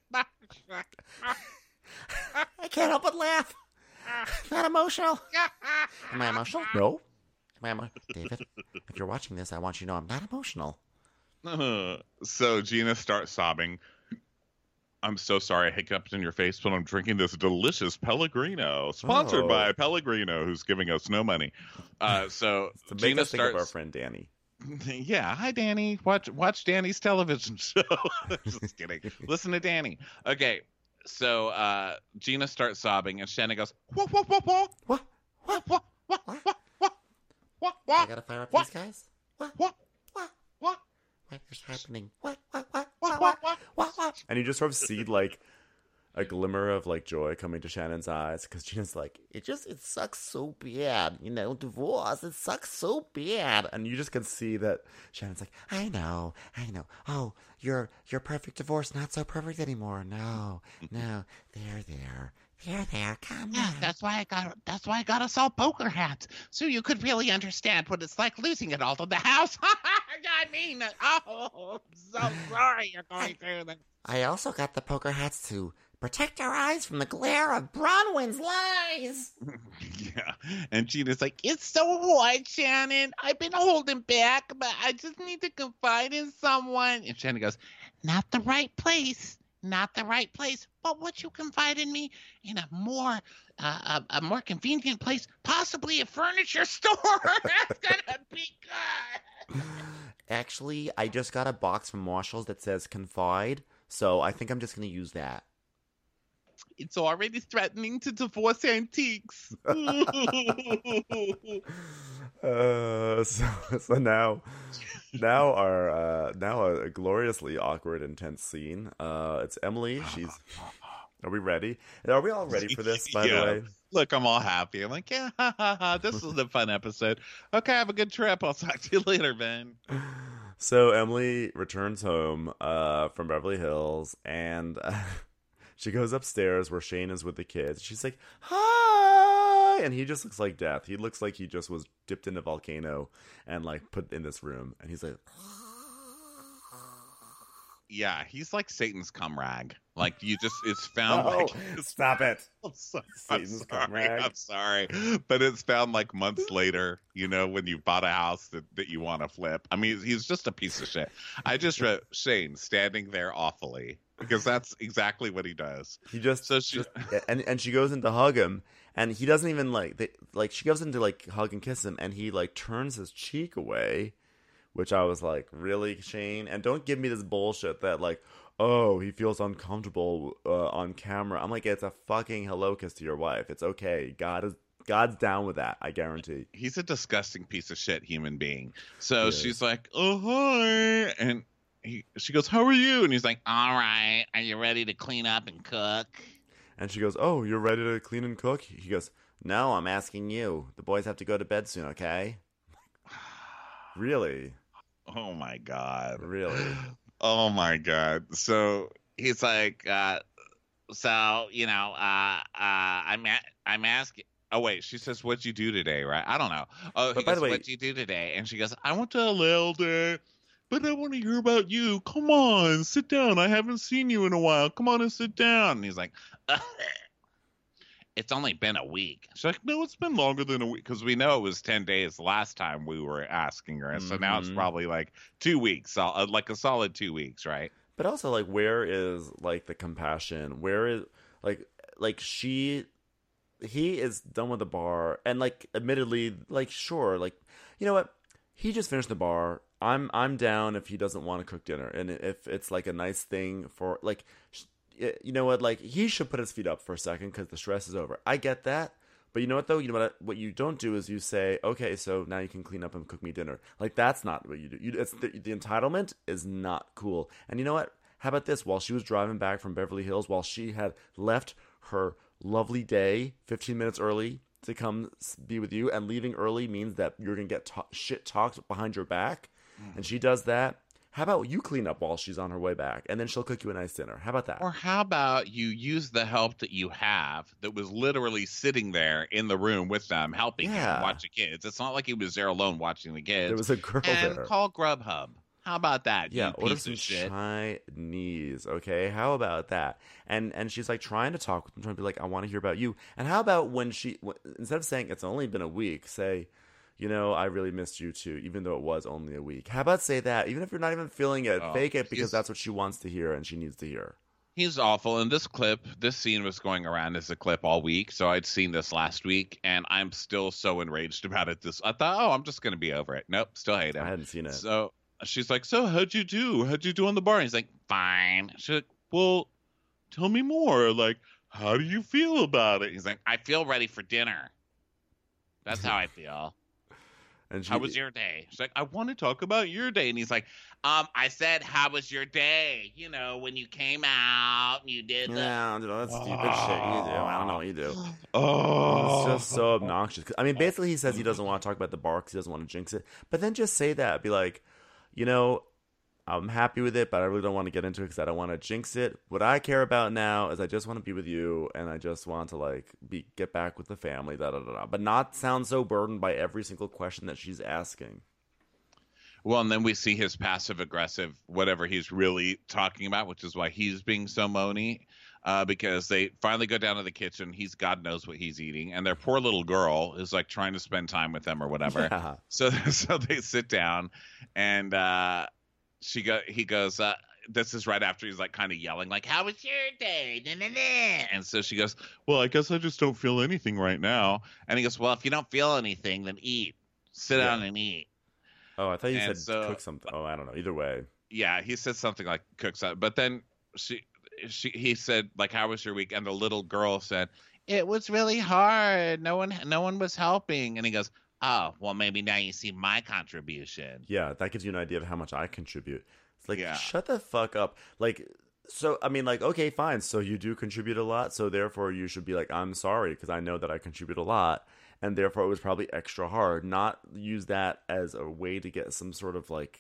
I can't help but laugh. Not emotional. Am I emotional? "No." David, if you're watching this, I want you to know I'm not emotional. So Gina starts sobbing. "I'm so sorry I hiccuped in your face, but I'm drinking this delicious Pellegrino, sponsored by Pellegrino, who's giving us no money." So To make Gina us think of our friend Danny. Yeah, hi Danny. Watch Danny's television show. Just kidding. Listen to Danny. Okay, so Gina starts sobbing, and Shannon goes, "What? I gotta fire up these guys? What is happening? What? And you just sort of see like a glimmer of like joy coming to Shannon's eyes because Gina's like, it sucks so bad, divorce, it sucks so bad. And you just can see that Shannon's like, I know. Oh, your perfect divorce, not so perfect anymore. No, there, come Yeah, on. that's why I got us all poker hats, so you could really understand what it's like losing it all to the house. I mean, I'm so sorry you're going through this. I also got the poker hats to protect our eyes from the glare of Bronwyn's lies. Yeah, and Gina's like, It's so hard, Shannon. I've been holding back, but I just need to confide in someone. And Shannon goes, not the right place. But would you confide in me in a more convenient place, possibly a furniture store? That's gonna be good. Actually, I just got a box from Marshall's that says confide, so I think I'm just going to use that. It's already threatening to divorce antiques. So now a gloriously awkward, intense scene. It's Emily. Are we ready? Are we all ready for this, by the way? Look, I'm all happy. I'm like, yeah, this is a fun episode. Okay, have a good trip. I'll talk to you later, Ben. So Emily returns home from Beverly Hills, and she goes upstairs where Shane is with the kids. She's like, hi! And he just looks like death. He looks like he just was dipped in a volcano and like put in this room. And he's like... Yeah, he's like Satan's cum rag. Like it's found. Oh, stop it! Satan's cum rag. I'm sorry, but it's found like months later. When you bought a house that you want to flip. I mean, he's just a piece of shit. I just read Shane standing there awfully, because that's exactly what he does. He just, So she- and she goes in to hug him, and he doesn't even she goes in to like hug and kiss him, and he like turns his cheek away, which I was like, really, Shane? And don't give me this bullshit that like, oh, he feels uncomfortable on camera. I'm like, it's a fucking hello kiss to your wife. It's okay. God's down with that. I guarantee. He's a disgusting piece of shit human being. So Yes. she's like, oh, hi. And she goes, how are you? And he's like, all right. Are you ready to clean up and cook? And she goes, oh, you're ready to clean and cook? He goes, no, I'm asking you. The boys have to go to bed soon, okay? Really? Oh, my God. Really? Oh, my God. So he's like, I'm asking. Oh, wait, she says, what'd you do today, right? I don't know. Oh, he But by goes, the way- what'd you do today? And she goes, I went to a little day, but I want to hear about you. Come on, sit down. I haven't seen you in a while. Come on and sit down. And he's like, it's only been a week. She's like, no, it's been longer than a week, because we know it was 10 days last time we were asking her. And so now it's probably like 2 weeks, like a solid 2 weeks, right? But also, like, where is, like, the compassion? Where is, he is done with the bar, and, like, admittedly, like, sure, like, you know what? He just finished the bar. I'm down if he doesn't want to cook dinner, and if it's, like, a nice thing for, like, you know what? Like, he should put his feet up for a second because the stress is over. I get that. But you know what, though? You know what you don't do is you say, okay, so now you can clean up and cook me dinner. Like, that's not what you do. It's the entitlement is not cool. And you know what? How about this? While she was driving back from Beverly Hills, while she had left her lovely day 15 minutes early to come be with you, and leaving early means that you're going to get shit talked behind your back, and she does that. How about you clean up while she's on her way back, and then she'll cook you a nice dinner? How about that? Or how about you use the help that you have that was literally sitting there in the room with them, helping him watch the kids. It's not like he was there alone watching the kids. There was a girl and there. Call Grubhub. How about that? Yeah, you order piece some of shit. Chinese, okay? How about that? And she's like trying to talk with him, trying to be like, I want to hear about you. And how about when instead of saying it's only been a week, say, you know, I really missed you too, even though it was only a week. How about say that, even if you're not even feeling it, fake it because that's what she wants to hear and she needs to hear. He's awful. And this scene was going around as a clip all week. So I'd seen this last week, and I'm still so enraged about it. I thought, oh, I'm just going to be over it. Nope, still hate him. I hadn't seen it. So she's like, so how'd you do? How'd you do on the bar? And he's like, fine. She's like, well, tell me more. Like, how do you feel about it? He's like, I feel ready for dinner. That's how I feel. And how was your day? She's like, I want to talk about your day. And he's like, I said, how was your day? You know, when you came out and you did Yeah, you know, that's stupid shit you do. I don't know what you do. Oh. It's just so obnoxious. I mean, basically he says he doesn't want to talk about the bar because he doesn't want to jinx it. But then just say that. Be like, you know, I'm happy with it, but I really don't want to get into it because I don't want to jinx it. What I care about now is I just want to be with you, and I just want to like get back with the family, but not sound so burdened by every single question that she's asking. Well, and then we see his passive aggressive, whatever he's really talking about, which is why he's being so moany, because they finally go down to the kitchen. God knows what he's eating, and their poor little girl is like trying to spend time with them or whatever. Yeah. So they sit down, and he goes, this is right after he's like kind of yelling, like, how was your day? Nah, nah, nah. And so she goes, well, I guess I just don't feel anything right now. And he goes, well, if you don't feel anything, then eat. Sit down and eat. Oh, I thought you said cook something. Oh, I don't know. Either way. Yeah, he said something like cook something. But then he said, like, how was your week? And the little girl said, it was really hard. No one was helping. And he goes, oh, well, maybe now you see my contribution. Yeah, that gives you an idea of how much I contribute. It's like, shut the fuck up. Like, so, I mean, like, okay, fine. So you do contribute a lot. So therefore you should be like, I'm sorry because I know that I contribute a lot. And therefore it was probably extra hard. Not use that as a way to get some sort of like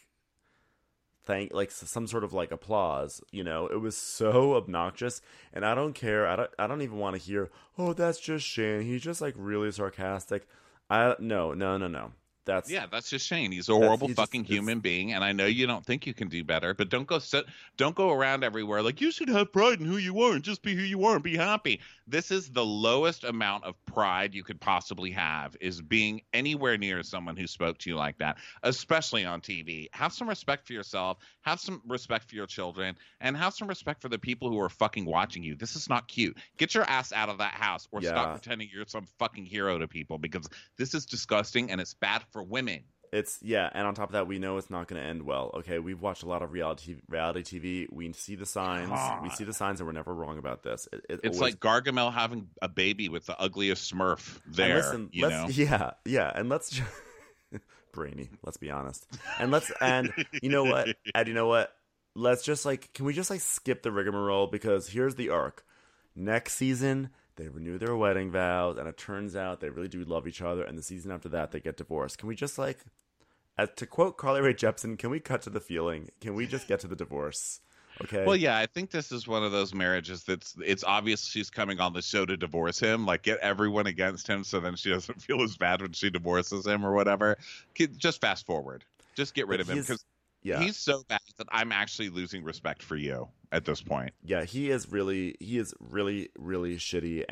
some sort of like applause. You know, it was so obnoxious. And I don't care. I don't even want to hear, oh, that's just Shane. He's just like really sarcastic. No. that's that's just Shane. He's a horrible he's fucking just- human being, and I know you don't think you can do better, but don't go around everywhere like you should have pride in who you are and just be who you are and be happy. This is the lowest amount of pride you could possibly have, is being anywhere near someone who spoke to you like that, especially on TV. Have some respect for yourself, have some respect for your children, and have some respect for the people who are fucking watching you. This is not cute. Get your ass out of that house, or stop pretending you're some fucking hero to people, because this is disgusting and it's bad for women. And on top of that, we know it's not going to end well. Okay, we've watched a lot of reality TV. We see the signs. We see the signs, and we're never wrong about this. It's always... like Gargamel having a baby with the ugliest Smurf there. And listen, and let's just... brainy. Let's be honest. And you know what? And you know what? Let's just can we just skip the rigmarole, because here's the arc. Next season, they renew their wedding vows, and it turns out they really do love each other. And the season after that, they get divorced. Can we just to quote Carly Rae Jepsen, can we cut to the feeling? Can we just get to the divorce? Okay. Well, yeah, I think this is one of those marriages it's obvious she's coming on the show to divorce him, get everyone against him, so then she doesn't feel as bad when she divorces him or whatever. Just fast forward. Just get rid of him, because he's so bad that I'm actually losing respect for you at this point. Yeah, he is really, really shitty,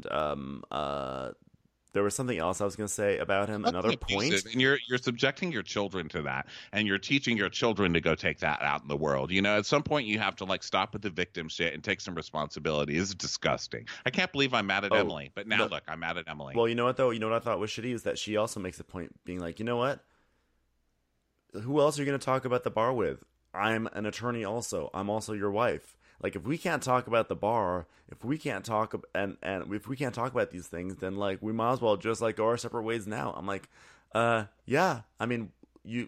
and there was something else I was going to say about him. Another point, and you're subjecting your children to that, and you're teaching your children to go take that out in the world. At some point you have to stop with the victim shit and take some responsibility. It's disgusting. I can't believe I'm mad at Emily, but now look, I'm mad at Emily. Well, you know what though? You know what I thought was shitty is that she also makes a point being like, you know what? Who else are you going to talk about the bar with? I'm an attorney also. I'm also your wife. If we can't talk about the bar, if we can't talk and if we can't talk about these things, then we might as well just go our separate ways now. I'm yeah. I mean, you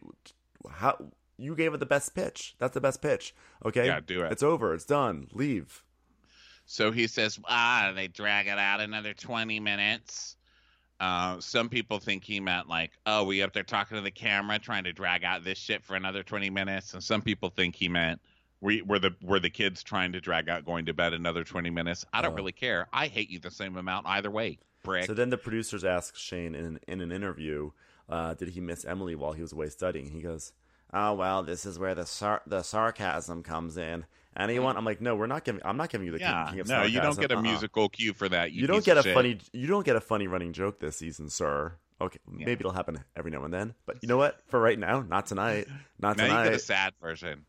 gave it the best pitch. That's the best pitch. Okay. Yeah, do it. It's over. It's done. Leave. So he says, they drag it out another 20 minutes. Some people think he meant we up there talking to the camera trying to drag out this shit for another 20 minutes. And some people think he meant were the kids trying to drag out going to bed another 20 minutes. I don't really care. I hate you the same amount either way, prick. So then the producers asked Shane in an interview, did he miss Emily while he was away studying? He goes, oh, well, this is where the sarcasm comes in. Anyone? I'm like, no, I'm not giving you the king of sarcasm. No, you don't get a musical cue for that. You don't get a funny running joke this season, sir. Okay, maybe it'll happen every now and then, but you know what? For right now, not tonight. Not tonight. Now you get a sad version.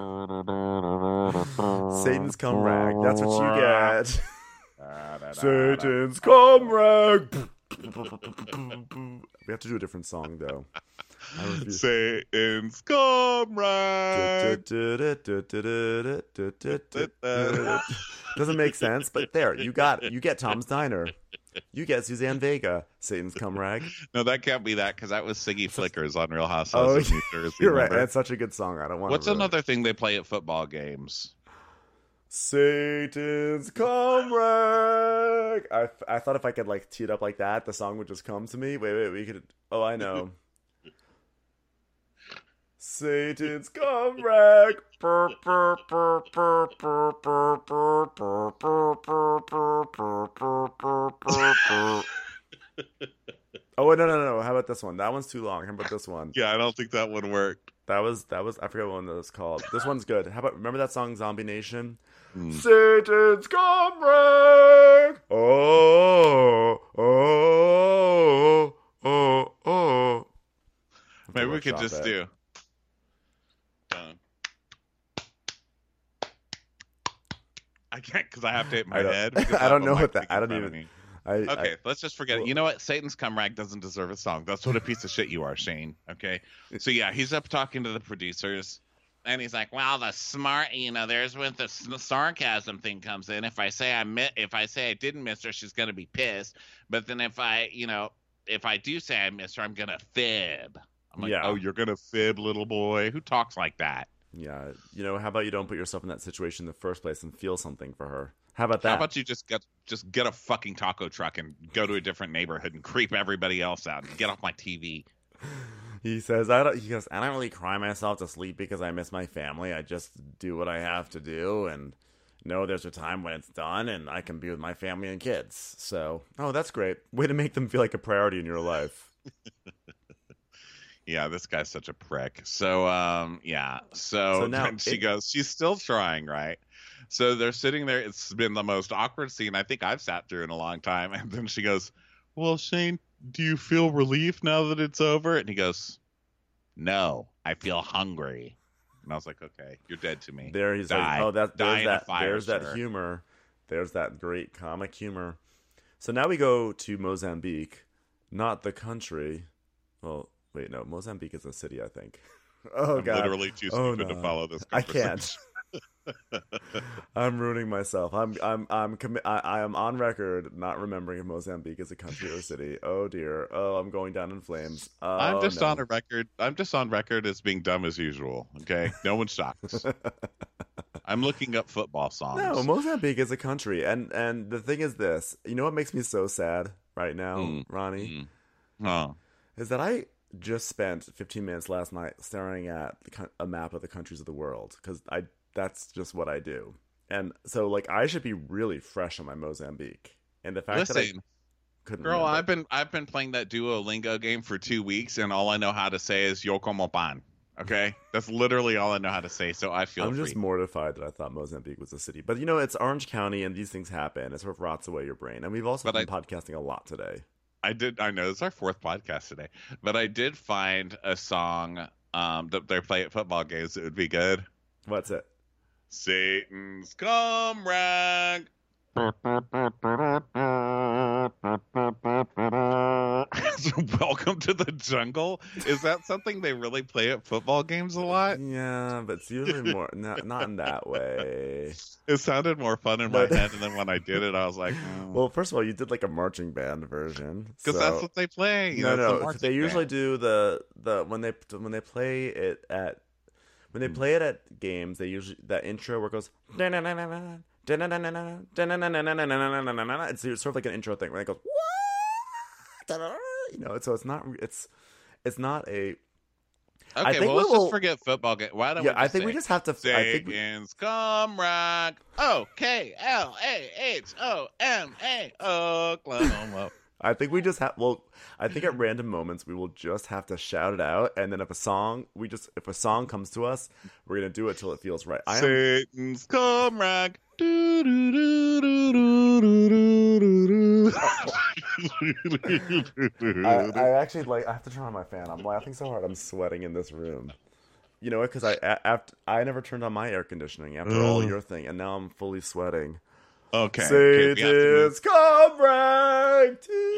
Satan's cum rag. That's what you get. Satan's cum rag. We have to do a different song though. Satan's cum rag. Doesn't make sense, but there, you got it. You get Tom's Diner. You get Suzanne Vega, Satan's cum rag. No, that can't be that, because that was Siggy Flickers on Real Housewives of New Jersey. You're right. That's such a good song. I don't want. What's another thing they play at football games? Satan's cum rag. I thought if I could tee it up like that, the song would just come to me. Wait, we could. Oh, I know. Satan's cum rag. Oh wait, no. How about this one? That one's too long. How about this one? Yeah, I don't think that would work. That was I forgot what one that was called. This one's good. How about, remember that song Zombie Nation? Satan's cum rag. Oh. Maybe we could just do. I can't, because I have to hit my head. I don't know what that. I don't even. Okay, let's just forget it. You know what? Satan's cum rag doesn't deserve a song. That's what a piece of shit you are, Shane. Okay, so yeah, he's up talking to the producers, and he's like, "Well, the smart, there's when the sarcasm thing comes in. If I say I didn't miss her, she's gonna be pissed. But then if I do say I missed her, I'm gonna fib. I'm like, oh, you're gonna fib, little boy. Who talks like that? Yeah, how about you don't put yourself in that situation in the first place and feel something for her? How about that? How about you just get a fucking taco truck and go to a different neighborhood and creep everybody else out and get off my TV? He says, I don't really cry myself to sleep because I miss my family. I just do what I have to do and know there's a time when it's done and I can be with my family and kids. So, that's great. Way to make them feel like a priority in your life. Yeah, this guy's such a prick. So, yeah. So So now then she goes, she's still trying, right? So they're sitting there. It's been the most awkward scene I think I've sat through in a long time. And then she goes, well, Shane, do you feel relief now that it's over? And he goes, no, I feel hungry. And I was like, okay, you're dead to me. There he's Die. like, oh, Die in a fire, there's that sir. humor. There's that great comic humor. So now we go to Mozambique, not the country. Well, wait, no, Mozambique is a city, I think. Oh, I'm God. literally too Oh, stupid to no. follow this. I can't. conversation. I'm ruining myself. I am on record not remembering if Mozambique is a country or a city. Oh dear. Oh, I'm going down in flames. Oh, I'm just no. on a record. I'm just on record as being dumb as usual. Okay, no one's shocked. I'm looking up football songs. No, Mozambique is a country, and the thing is this. You know what makes me so sad right now, Mm. Ronnie, Oh. is that I just spent 15 minutes last night staring at a map of the countries of the world because that's just what I do, and so like I should be really fresh on my Mozambique, and the fact that I Listen, couldn't. girl, remember. I've been playing that Duolingo game for 2 weeks, and all I know how to say is "Yo como pan." Okay, that's literally all I know how to say. So I feel I'm free. just mortified that I thought Mozambique was a city, but you know it's Orange County, and these things happen. It sort of rots away your brain, and we've also But been podcasting a lot today. I know it's our 4th podcast today, but I did find a song that they play at football games that would be good. What's it? Satan's comrade. Welcome to the jungle. Is that something they really play at football games a lot? Yeah, but it's usually more not in that way. It sounded more fun in my But- head, and then when I did it, I was like, Well, first of all, you did like a marching band version, because that's what they play. You know, it's a no. marching They usually band. do the when they play it at games. They usually that intro where it goes. It's sort of like an intro thing where it goes. You know, so it's not a. I Okay, think well, let's we'll- just forget football game. Why don't Yeah, we I just think we say just have to. I think we, Satan's comrade. OKLAHOMA Oklahoma. I think we just have. Well, I think at random moments we will just have to shout it out, and then if a song comes to us, we're gonna do it till it feels right. Satan's comrade. I I actually like. I have to turn on my fan. I'm laughing so hard I'm sweating in this room. You know what? Because I never turned on my air conditioning after all your thing, and now I'm fully sweating. Okay. We have to move. Satan's comrade.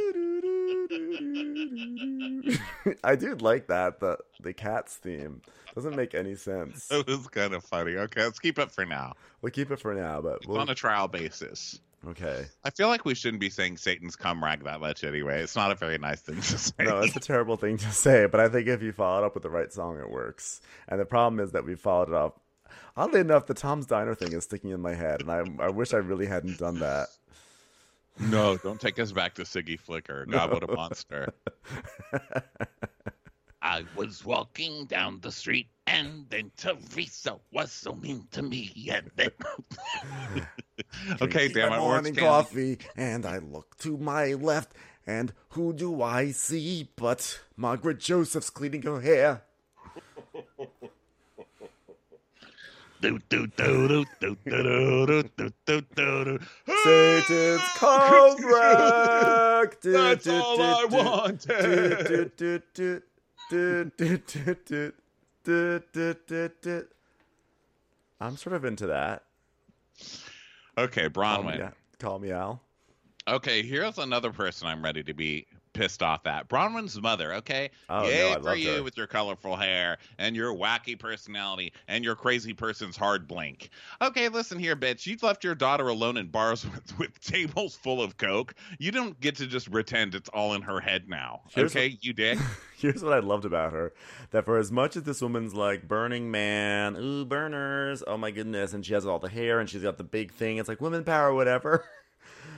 I do like that. The Cats theme doesn't make any sense. That was kind of funny. Okay, let's keep it for now. We'll keep it for now, but On a trial basis. okay. I feel like we shouldn't be saying Satan's comrade that much anyway. It's not a very nice thing to say. No, it's a terrible thing to say, but I think if you follow it up with the right song, it works. And the problem is that we followed it up. Oddly enough, the Tom's Diner thing is sticking in my head, and I wish I really hadn't done that. No, don't take us back to Siggy Flicker. God, what a monster. I was walking down the street, and then Teresa was so mean to me. And then... Okay, damn my it. morning Orange County. coffee, and I look to my left, and who do I see but Margaret Joseph's cleaning her hair? Satan's comrade. That's all I wanted. I'm sort of into that. Okay, Bronwyn. Call me Al. Okay, here's another person I'm ready to be pissed off at. Bronwyn's mother, okay? Oh, Yay no, I for loved you her. with your colorful hair and your wacky personality and your crazy person's hard blink. Okay, listen here, bitch. You've left your daughter alone in bars with tables full of coke. You don't get to just pretend it's all in her head now. Here's Okay, you dick? Here's what I loved about her. That for as much as this woman's like Burning Man, ooh, burners, oh my goodness, and she has all the hair and she's got the big thing, it's like women power, whatever.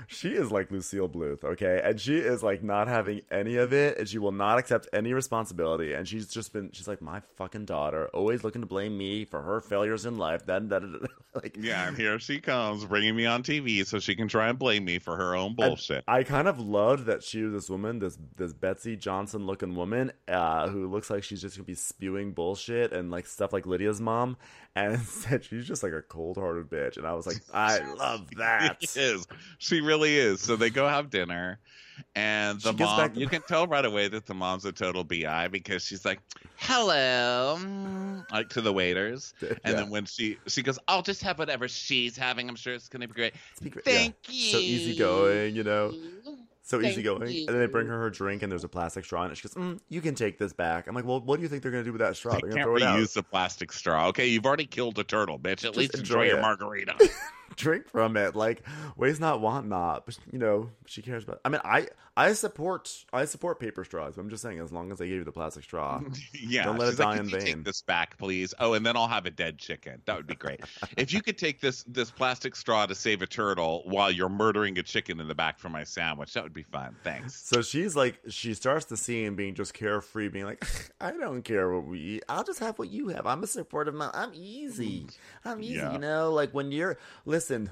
She is like Lucille Bluth, okay? And she is like not having any of it, and she will not accept any responsibility. And she's like, my fucking daughter, always looking to blame me for her failures in life. Like, Yeah, and here she comes, bringing me on TV so she can try and blame me for her own bullshit. I kind of loved that she was this woman, this Betsy Johnson looking woman, who looks like she's just gonna be spewing bullshit and like stuff like Lydia's mom, and instead she's just like a cold-hearted bitch. And I was like, I love that. She is. She really is. So they go have dinner, and the mom, you can tell right away that the mom's a total bi, because she's like, hello, like to the waiters, and then when she goes, I'll just have whatever she's having, I'm sure it's gonna be great. Thank you. So easygoing, you know. So easygoing. And then they bring her drink, and there's a plastic straw in it. She goes, you can take this back. I'm like, well, what do you think they're going to do with that straw? They're going to throw it out. Reuse the plastic straw. Okay, you've already killed a turtle, bitch. At least enjoy your margarita. Drink from it. Like, waste not, want not. But, you know, she cares about... I mean, I support paper straws. I'm just saying, as long as they give you the plastic straw. Yeah. Don't let it die in vain. Take this back, please. Oh, and then I'll have a dead chicken. That would be great. If you could take this plastic straw to save a turtle while you're murdering a chicken in the back for my sandwich, that would be fun. Thanks. So she's like, she starts the scene being just carefree, being like, I don't care what we eat. I'll just have what you have. I'm a supportive mom. I'm easy. You know, like when you're in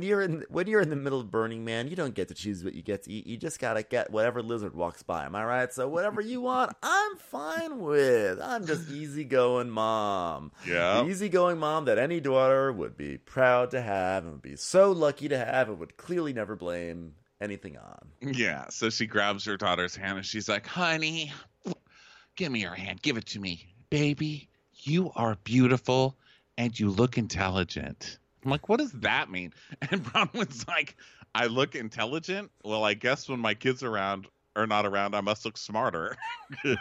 the middle of Burning Man, you don't get to choose what you get to eat. You just gotta get whatever lizard walks by. Am I right? So whatever you want, I'm fine with. I'm just easygoing mom. Yeah. The easygoing mom that any daughter would be proud to have and would be so lucky to have and would clearly never blame anything on. Yeah. So she grabs her daughter's hand and she's like, honey, give me your hand. Give it to me. Baby, you are beautiful and you look intelligent. I'm like, what does that mean? And Bronwyn's like, I look intelligent? Well, I guess when my kids are not around, I must look smarter. But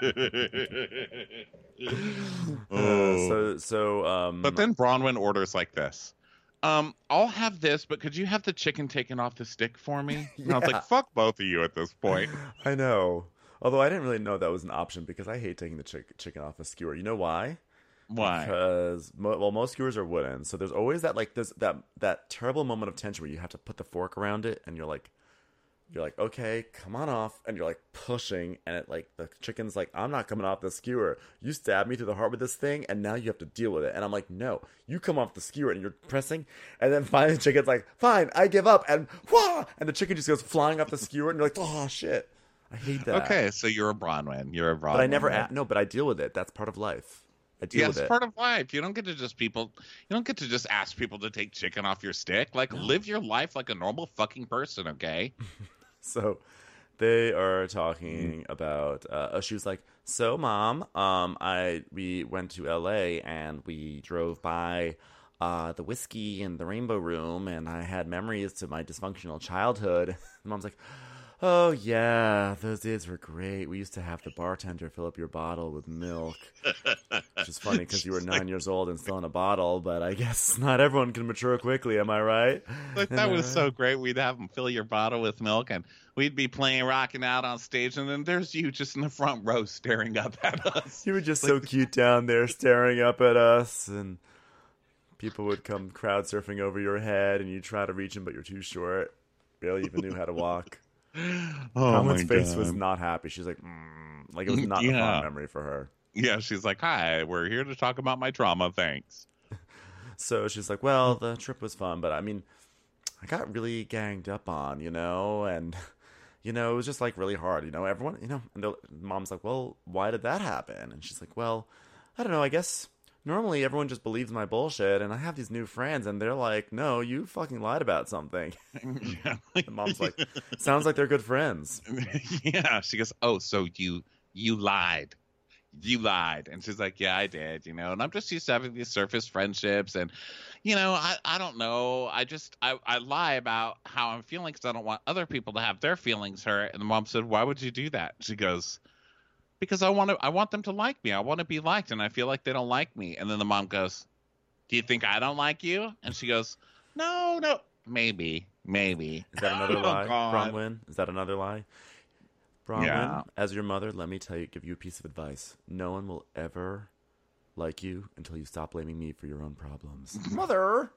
then Bronwyn orders like this. I'll have this, but could you have the chicken taken off the stick for me? And I was like, fuck both of you at this point. I know. Although I didn't really know that was an option because I hate taking the chicken off a skewer. You know why? Why? Because most skewers are wooden, so there's always that terrible moment of tension where you have to put the fork around it, and you're like, okay, come on off, and you're like pushing, and it like the chicken's like, I'm not coming off the skewer. You stabbed me to the heart with this thing, and now you have to deal with it. And I'm like, no, you come off the skewer, and you're pressing, and then finally the chicken's like, fine, I give up, and wah, and the chicken just goes flying off the skewer, and you're like, oh shit, I hate that. Okay, so you're a Bronwyn. But I never but I deal with it. That's part of life. It's part of life. You don't get to just ask people to take chicken off your stick. Like, live your life like a normal fucking person, okay? So they are talking about she was like, so mom, we went to LA and we drove by the whiskey and the Rainbow Room, and I had memories to my dysfunctional childhood. And mom's like, oh yeah, those days were great. We used to have the bartender fill up your bottle with milk. Which is funny because you were 9 years old and still in a bottle, but I guess not everyone can mature quickly, am I right? Like, that was so great. We'd have them fill your bottle with milk, and we'd be rocking out on stage, and then there's you just in the front row staring up at us. You were just so cute down there staring up at us, and people would come crowd surfing over your head, and you try to reach them, but you're too short. Barely even knew how to walk. Bronwyn's face was not happy. She's like, like it was not a fun memory for her. Yeah, she's like, hi, we're here to talk about my trauma, thanks. So she's like, well, the trip was fun, but I mean, I got really ganged up on, you know, and, you know, it was just like really hard, you know, everyone, you know, and the mom's like, well, why did that happen? And she's like, well, I don't know, I guess normally everyone just believes my bullshit, and I have these new friends, and they're like, no, you fucking lied about something. And mom's like, sounds like they're good friends. Yeah, she goes, oh, so you lied. You lied. And she's like, yeah, I did, you know, and I'm just used to having these surface friendships, and, you know, I don't know, I lie about how I'm feeling because I don't want other people to have their feelings hurt. And the mom said, why would you do that? She goes, because I want them to like me. I want to be liked, and I feel like they don't like me. And then the mom goes, do you think I don't like you? And she goes, no, maybe. Is that another lie, Bronwyn? Is that another lie? Bronwyn, as your mother, let me give you a piece of advice. No one will ever, like you until you stop blaming me for your own problems. Mother!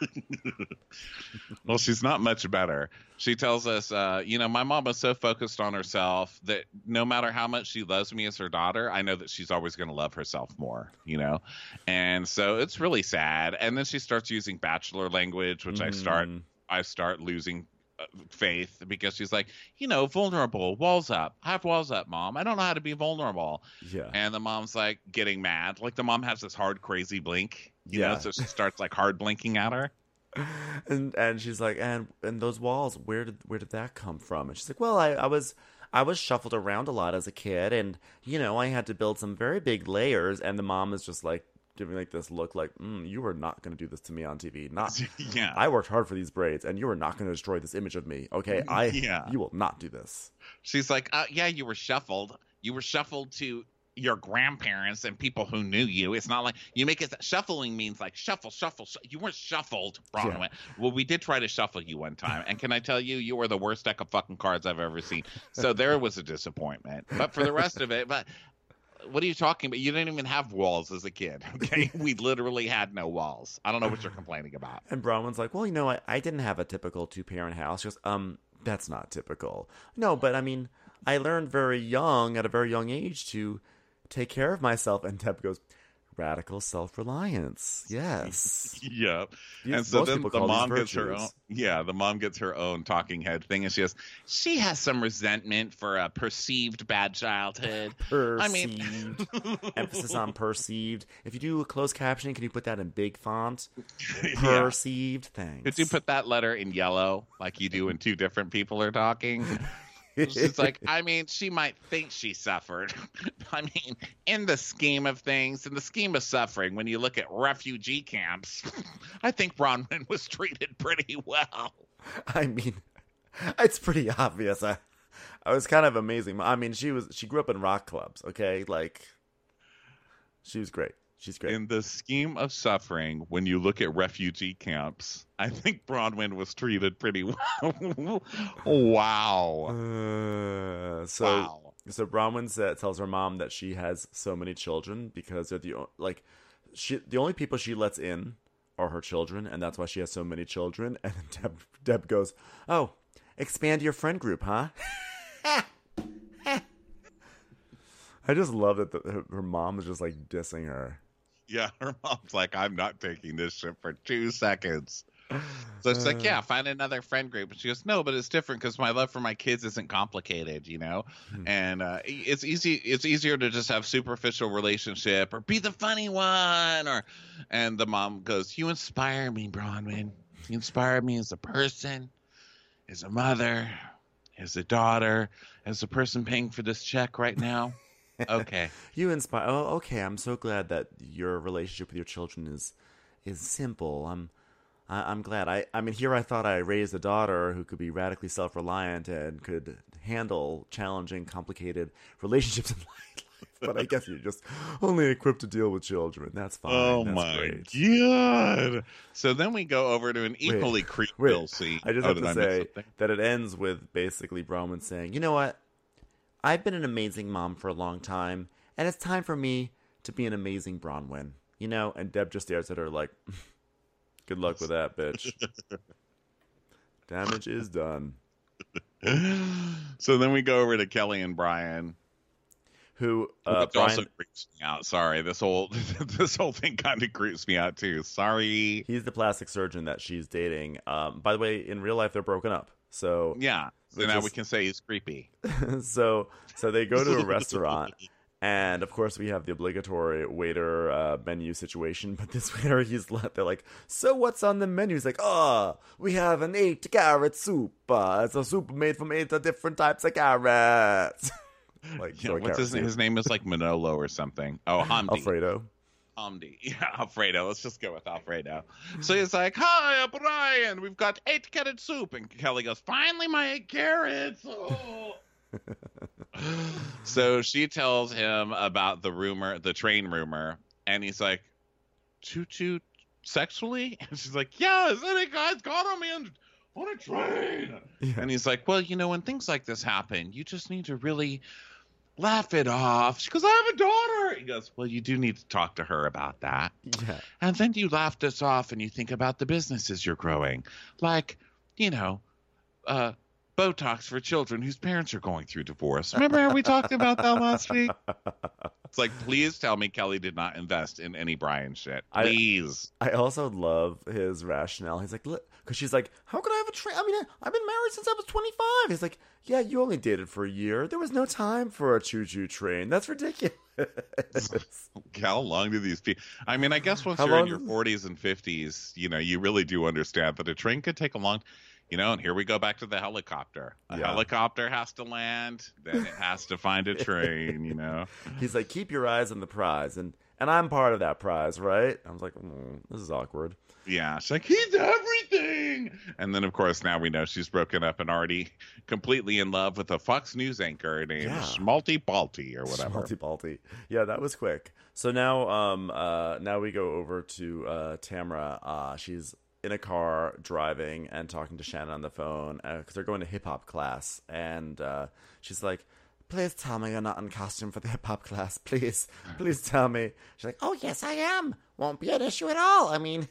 Well, she's not much better. She tells us, my mom was so focused on herself that no matter how much she loves me as her daughter, I know that she's always going to love herself more, And so it's really sad. And then she starts using bachelor language, which I start losing faith, because she's like, vulnerable, walls up. I have walls up, Mom. I don't know how to be vulnerable. Yeah. And the mom's like getting mad. Like the mom has this hard, crazy blink, so she starts like hard blinking at her. And she's like, and those walls, where did that come from? And she's like, well, I was shuffled around a lot as a kid, and I had to build some very big layers. And the mom is just like giving like this look like, you are not going to do this to me on TV. Not, yeah. I worked hard for these braids, and you are not going to destroy this image of me. Okay, you will not do this. She's like, you were shuffled. You were shuffled to your grandparents and people who knew you. It's not like you make it. Shuffling means like shuffle. You weren't shuffled, Bronwyn. Yeah. Well, we did try to shuffle you one time, and can I tell you, you were the worst deck of fucking cards I've ever seen. So there was a disappointment. But for the rest of it, what are you talking about? You didn't even have walls as a kid, okay? We literally had no walls. I don't know what you're complaining about. And Bronwyn's like, well, I didn't have a typical 2-parent house. She goes, that's not typical. No, but I mean, I learned at a very young age to take care of myself. And Deb goes, radical self-reliance. Yes. Yep. And so then the mom gets her own. Yeah, the mom gets her own talking head thing, and she has some resentment for a perceived bad childhood. Perceived. Emphasis on perceived. If you do a closed captioning, can you put that in big font? Perceived. Thanks. Could you put that letter in yellow, like you do when two different people are talking? She's like, she might think she suffered. In the scheme of things, in the scheme of suffering, when you look at refugee camps, I think Bronwyn was treated pretty well. It's pretty obvious. I was kind of amazing. She grew up in rock clubs, okay? Like, she was great. She's great. In the scheme of suffering, when you look at refugee camps, I think Bronwyn was treated pretty well. Wow. So Bronwyn tells her mom that she has so many children because they're the only people she lets in are her children, and that's why she has so many children. And Deb goes, "Oh, expand your friend group, huh?" I just love that her mom is just like dissing her. Yeah, her mom's like, I'm not taking this shit for 2 seconds. So it's like, yeah, find another friend group. And she goes, no, but it's different because my love for my kids isn't complicated, And it's easier to just have superficial relationship or be the funny one. And the mom goes, you inspire me, Bronwyn. You inspire me as a person, as a mother, as a daughter, as a person paying for this check right now. Okay. You inspire. Oh, okay. I'm so glad that your relationship with your children is simple. I'm glad. Here I thought I raised a daughter who could be radically self-reliant and could handle challenging, complicated relationships in life. But I guess you're just only equipped to deal with children. That's fine. Oh, that's my great. God. So then we go over to an equally creepy scene. I just have to say that it ends with basically Bronwyn saying, you know what? I've been an amazing mom for a long time, and it's time for me to be an amazing Bronwyn. And Deb just stares at her like, good luck with that, bitch. Damage is done. So then we go over to Kelly and Brian. Who Brian also creeps me out. Sorry, this whole thing kind of creeps me out too. Sorry. He's the plastic surgeon that she's dating. By the way, in real life they're broken up. So yeah. So now we can say he's creepy. so they go to a restaurant, and of course we have the obligatory waiter menu situation. But this waiter, they're like, so what's on the menu? He's like, we have an 8-carrot soup. It's a soup made from 8 different types of carrots. What's his name? His name is like Manolo or something. Oh, Hamdi. Alfredo. Hamdi. Yeah, Alfredo. Let's just go with Alfredo. So he's like, hi, Brian. We've got 8-carrot soup. And Kelly goes, finally my 8 carrots. Oh. So she tells him about the train rumor. And he's like, toot sexually? And she's like, yeah, any guy's got on me on a train. Yeah. And he's like, well, when things like this happen, you just need to really laugh it off. She goes, I have a daughter. He goes, well, you do need to talk to her about that. Yeah. And then you laugh this off and you think about the businesses you're growing. Like, Botox for children whose parents are going through divorce. Remember how we talked about that last week? It's like, please tell me Kelly did not invest in any Brian shit. Please. I also love his rationale. He's like, look, because she's like, how could I have a train? I mean, I've been married since I was 25. He's like, yeah, you only dated for a year. There was no time for a choo-choo train. That's ridiculous. How long do these people? I mean, I guess once you're in your 40s and 50s, you really do understand that a train could take a long. And here we go back to the helicopter. A helicopter has to land, then it has to find a train, He's like, keep your eyes on the prize. And I'm part of that prize, right? I was like, this is awkward. Yeah, she's like, he's everything. And then, of course, now we know she's broken up and already completely in love with a Fox News anchor named Schmalti Balti or whatever. Schmalti Balti. Yeah, that was quick. So now we go over to Tamara. She's in a car driving and talking to Shannon on the phone because they're going to hip-hop class. And she's like, please tell me you're not in costume for the hip-hop class. Please tell me. She's like, oh, yes, I am. Won't be an issue at all. I mean,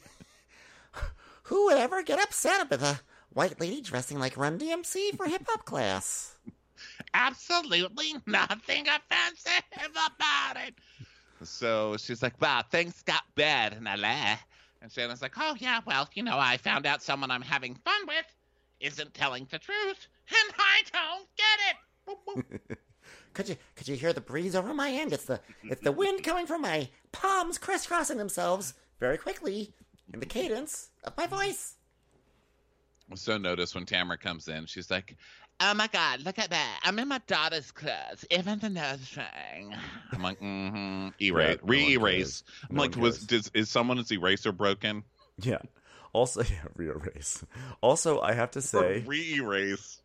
who would ever get upset with a white lady dressing like Run DMC for hip-hop class? Absolutely nothing offensive about it. So she's like, wow, things got bad in LA. And Shannon's like, oh, yeah, well, I found out someone I'm having fun with isn't telling the truth, and I don't get it. Could you hear the breeze over my hand? It's the wind coming from my palms crisscrossing themselves very quickly in the cadence of my voice. So notice when Tamara comes in, she's like, oh, my God, look at that. I'm in my daughter's clothes, even the nose ring. I'm like, erase, re-erase. I'm like, is someone's eraser broken? Yeah. Also, re-erase. Also, I have to say... Re-erase.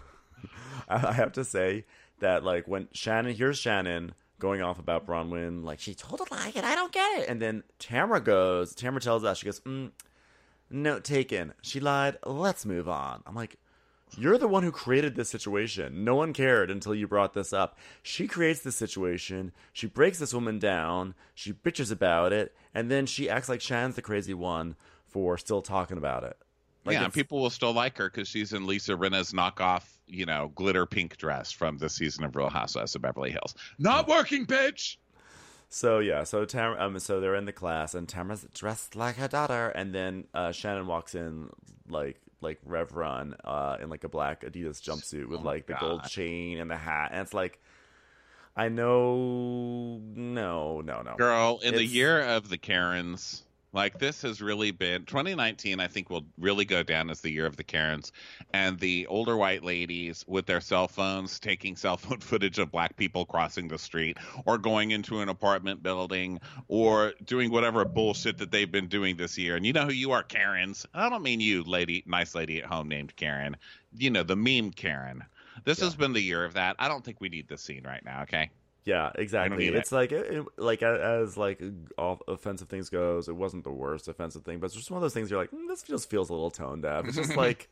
I have to say that, like, when here's Shannon going off about Bronwyn, like, she told a lie and I don't get it. And then Tamara tells us, she goes, note taken. She lied. Let's move on. I'm like, you're the one who created this situation. No one cared until you brought this up. She creates this situation. She breaks this woman down. She bitches about it. And then she acts like Shannon's the crazy one for still talking about it. Like, yeah, people will still like her because she's in Lisa Rinna's knockoff, glitter pink dress from this season of Real Housewives of Beverly Hills. Not working, bitch! So Tamara, so they're in the class, and Tamara's dressed like her daughter. And then Shannon walks in like Rev Run in like a black Adidas jumpsuit with like the gold chain and the hat, and it's like, I know, no, girl, in the year of the Karens, like, this has really been 2019. I think will really go down as the year of the Karens, and the older white ladies with their cell phones taking cell phone footage of black people crossing the street or going into an apartment building or doing whatever bullshit that they've been doing this year. And you know who you are, Karens. I don't mean you, nice lady at home named Karen. The meme Karen. This has been the year of that. I don't think we need this scene right now. Okay. Yeah, exactly. It's like, as like all offensive things goes, it wasn't the worst offensive thing, but it's just one of those things you're like, this just feels a little tone deaf. It's just like,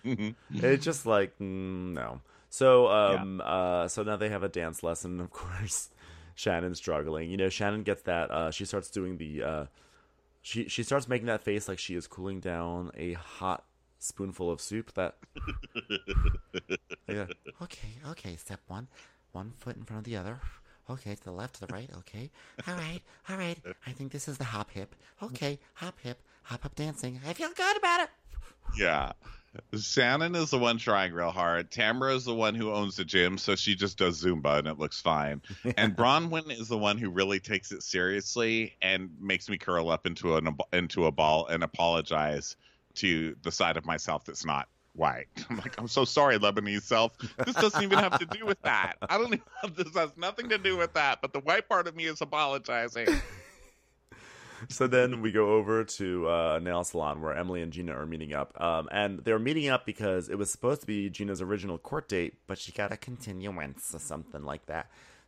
no. So, so now they have a dance lesson. Of course, Shannon's struggling. Shannon gets that. She starts doing the. She starts making that face like she is cooling down a hot spoonful of soup. That. Yeah. Okay. Step one. One foot in front of the other. Okay, to the left, to the right. Okay. All right. I think this is the hop hip. Okay, hop hop dancing. I feel good about it. Yeah. Shannon is the one trying real hard. Tamara is the one who owns the gym, so she just does Zumba and it looks fine. And Bronwyn is the one who really takes it seriously and makes me curl up into a ball and apologize to the side of myself that's not white. I'm like, I'm so sorry, Lebanese self. This doesn't even have to do with that. This has nothing to do with that, but the white part of me is apologizing. So then we go over to a nail salon where Emily and Gina are meeting up. And they're meeting up because it was supposed to be Gina's original court date, but she got a continuance or something like that.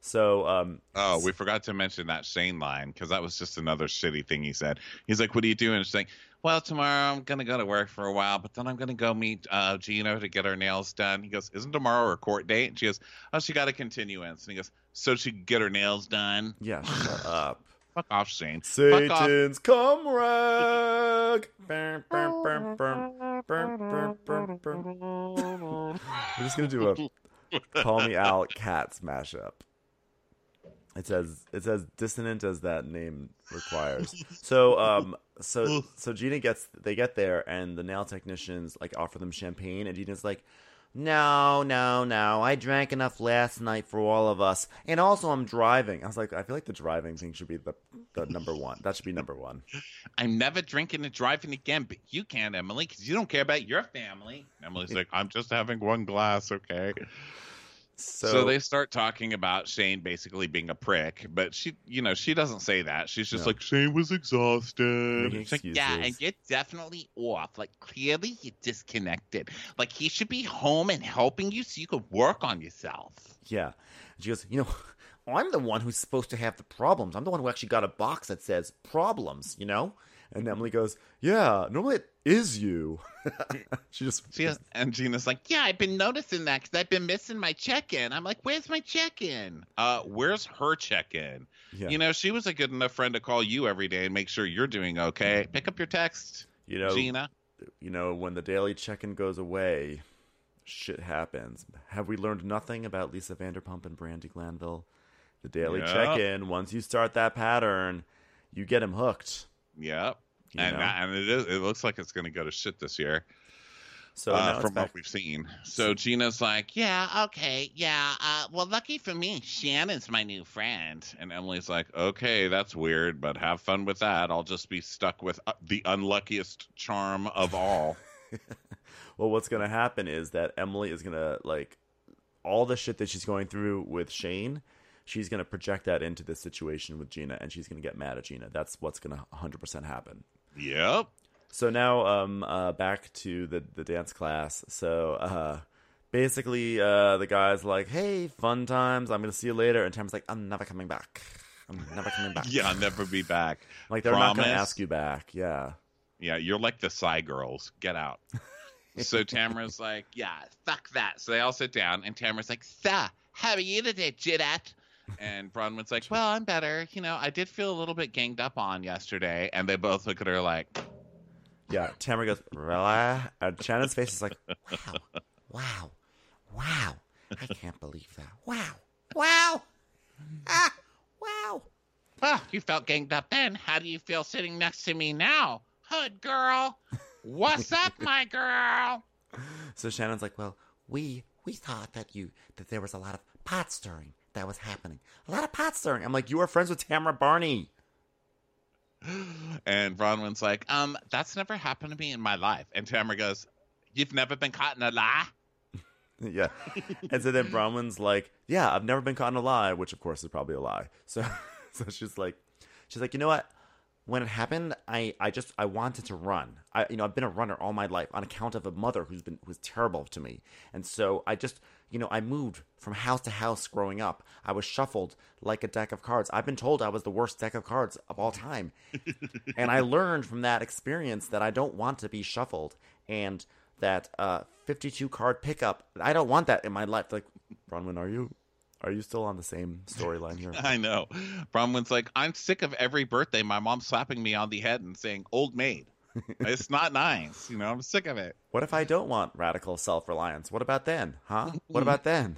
So, Oh, we forgot to mention that Shane line, because that was just another shitty thing he said. He's like, what are you doing? She's like, well, tomorrow I'm going to go to work for a while, but then I'm going to go meet Gina to get her nails done. He goes, isn't tomorrow her court date? And she goes, oh, she got a continuance. And he goes, so she can get her nails done? yeah, shut up. Fuck off, Shane. Fuck off. Satan's comrade. Burn, burn, burn, burn, burn, burn, burn, burn. We're just gonna do a Call Me Al Cats mashup. It's as dissonant as that name requires. So Gina they get there, and the nail technicians like offer them champagne, and Gina's like, No. I drank enough last night for all of us. And also, I'm driving. I was like, I feel like the driving thing should be the number one. That should be number one. I'm never drinking and driving again, but you can, Emily, because you don't care about your family. Emily's like, I'm just having one glass, okay? So they start talking about Shane basically being a prick, but she doesn't say that. She's just like, Shane was exhausted. She's like, yeah, and you're definitely off. Like, clearly you're disconnected. Like, he should be home and helping you so you could work on yourself. Yeah. She goes, I'm the one who's supposed to have the problems. I'm the one who actually got a box that says problems, And Emily goes, yeah, normally it is you. And Gina's like, yeah, I've been noticing that because I've been missing my check-in. I'm like, where's my check-in? Where's her check-in? Yeah. She was a good enough friend to call you every day and make sure you're doing okay. Pick up your text, Gina. When the daily check-in goes away, shit happens. Have we learned nothing about Lisa Vanderpump and Brandy Glanville? The daily check-in, once you start that pattern, you get him hooked. Yep. And it looks like it's going to go to shit this year. So from what we've seen. So Gina's like, yeah, okay, yeah. Well, lucky for me, Shannon's my new friend. And Emily's like, okay, that's weird, but have fun with that. I'll just be stuck with the unluckiest charm of all. Well, what's going to happen is that Emily is going to, like, all the shit that she's going through with Shane, she's going to project that into this situation with Gina, and she's going to get mad at Gina. That's what's going to 100% happen. Yep. So now back to the dance class. So basically the guy's like, hey, fun times. I'm going to see you later. And Tamara's like, I'm never coming back. Yeah, I'll never be back. Like, they're not going to ask you back. Yeah. Yeah, you're like the Psy girls. Get out. So Tamara's like, yeah, fuck that. So they all sit down, and Tamara's like, Sir, how are you today, Jidette? And Bronwyn's like, well, I'm better. I did feel a little bit ganged up on yesterday. And they both look at her like... Yeah, Tamara goes, really? And Shannon's face is like, Wow. I can't believe that. Wow. Wow. Well, you felt ganged up then. How do you feel sitting next to me now? Hood girl. What's up, my girl? So Shannon's like, well, we thought that there was a lot of pot stirring that was happening. A lot of pot stirring. I'm like, you are friends with Tamara Barney. And Bronwyn's like, that's never happened to me in my life. And Tamara goes, you've never been caught in a lie? Yeah. And so then Bronwyn's like, yeah, I've never been caught in a lie, which of course is probably a lie. So she's like, you know what? When it happened, I wanted to run. I've been a runner all my life on account of a mother who's terrible to me. And so I just, I moved from house to house growing up. I was shuffled like a deck of cards. I've been told I was the worst deck of cards of all time. And I learned from that experience that I don't want to be shuffled. And that 52 card pickup, I don't want that in my life. Like, Bronwyn, are you still on the same storyline here? I know. Bronwyn's like, I'm sick of every birthday my mom slapping me on the head and saying, old maid. It's not nice. I'm sick of it. What if I don't want radical self-reliance? What about then? Huh? What about then?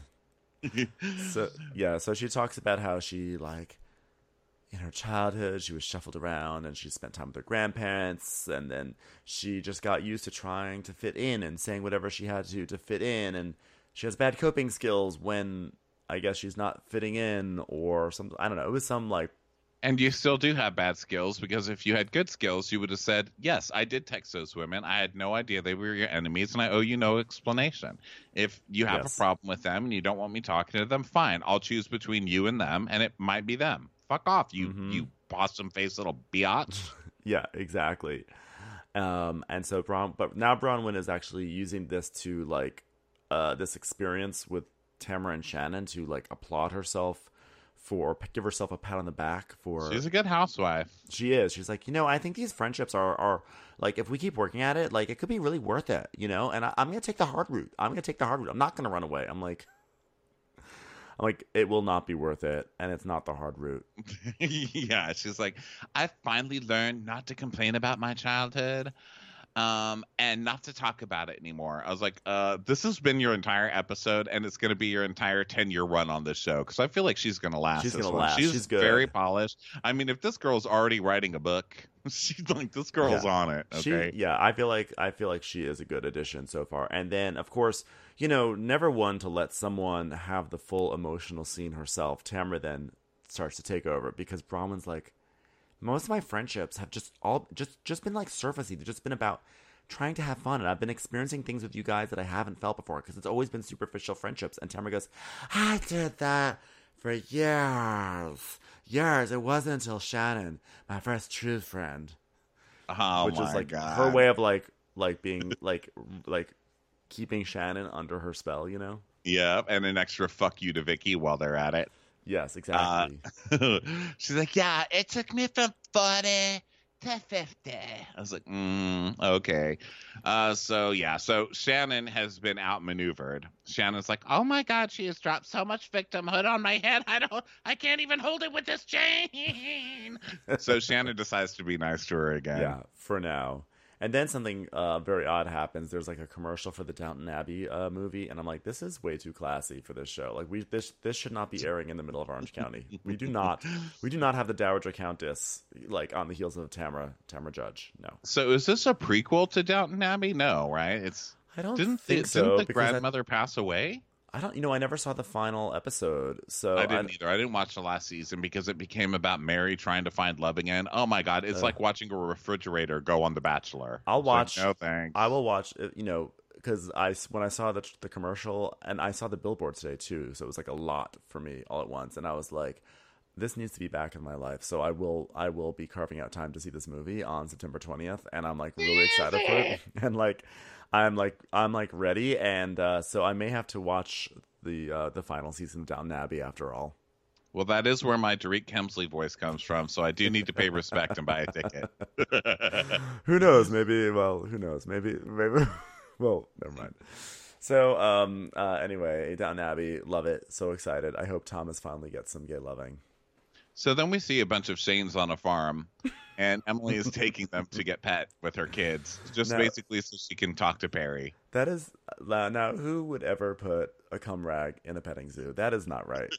So she talks about how she, like, in her childhood, she was shuffled around and she spent time with her grandparents. And then she just got used to trying to fit in and saying whatever she had to fit in. And she has bad coping skills when... I guess she's not fitting in or something. I don't know. It was some like... And you still do have bad skills, because if you had good skills, you would have said, yes, I did text those women. I had no idea they were your enemies, and I owe you no explanation. If you have a problem with them and you don't want me talking to them, fine. I'll choose between you and them, and it might be them. Fuck off, you possum-faced little biatch. Yeah, exactly. And so but now Bronwyn is actually using this to, like, this experience with Tamara and Shannon to, like, applaud herself give herself a pat on the back for. She's a good housewife. She is. She's like, I think these friendships are like, if we keep working at it, like, it could be really worth it, And I'm gonna take the hard route. I'm not gonna run away. I'm like, it will not be worth it, and it's not the hard route. Yeah, she's like, I finally learned not to complain about my childhood, and not to talk about it anymore. I was like, this has been your entire episode, and it's going to be your entire 10-year run on this show, because I feel like she's going to last. She's this going to one. last. She's good. Very polished. I mean, if this girl's already writing a book, she's like, this girl's on it. Okay. I feel like she is a good addition so far. And then, of course, never one to let someone have the full emotional scene herself. Tamra then starts to take over, because Brahman's like, most of my friendships have just been like surfacey. They've just been about trying to have fun, and I've been experiencing things with you guys that I haven't felt before, because it's always been superficial friendships. And Tamra goes, I did that for years. It wasn't until Shannon, my first true friend, which is like God. her way of like being like keeping Shannon under her spell, Yeah, and an extra fuck you to Vicky while they're at it. Yes, exactly. She's like, yeah, it took me from 40 to 50. I was like, okay. So Shannon has been outmaneuvered. Shannon's like, oh my God, she has dropped so much victimhood on my head. I can't even hold it with this chain. So Shannon decides to be nice to her again. Yeah, for now. And then something very odd happens. There's like a commercial for the Downton Abbey movie, and I'm like, this is way too classy for this show. Like, this should not be airing in the middle of Orange County. We do not have the Dowager Countess like on the heels of Tamra Judge. No. So is this a prequel to Downton Abbey? No, right? I don't think so. Didn't the grandmother pass away? I don't. I never saw the final episode, so I didn't either. I didn't watch the last season because it became about Mary trying to find love again. Oh my God, it's like watching a refrigerator go on The Bachelor. I'll watch. Like, no thanks. I will watch. Because when I saw the commercial, and I saw the billboard today too, so it was like a lot for me all at once, and I was like, this needs to be back in my life. So I will be carving out time to see this movie on September 20th, and I'm like really excited for it, and like. I'm ready, and so I may have to watch the final season of Downton Abbey after all. Well, that is where my Tariq Kemsley voice comes from, so I do need to pay respect and buy a ticket. Who knows? Maybe. Well, who knows? Maybe. Well, never mind. So, anyway, Downton Abbey, love it. So excited. I hope Thomas finally gets some gay loving. So then we see a bunch of Shanes on a farm, and Emily is taking them to get pet with her kids, basically so she can talk to Perry. That is, now who would ever put a cum rag in a petting zoo? That is not right.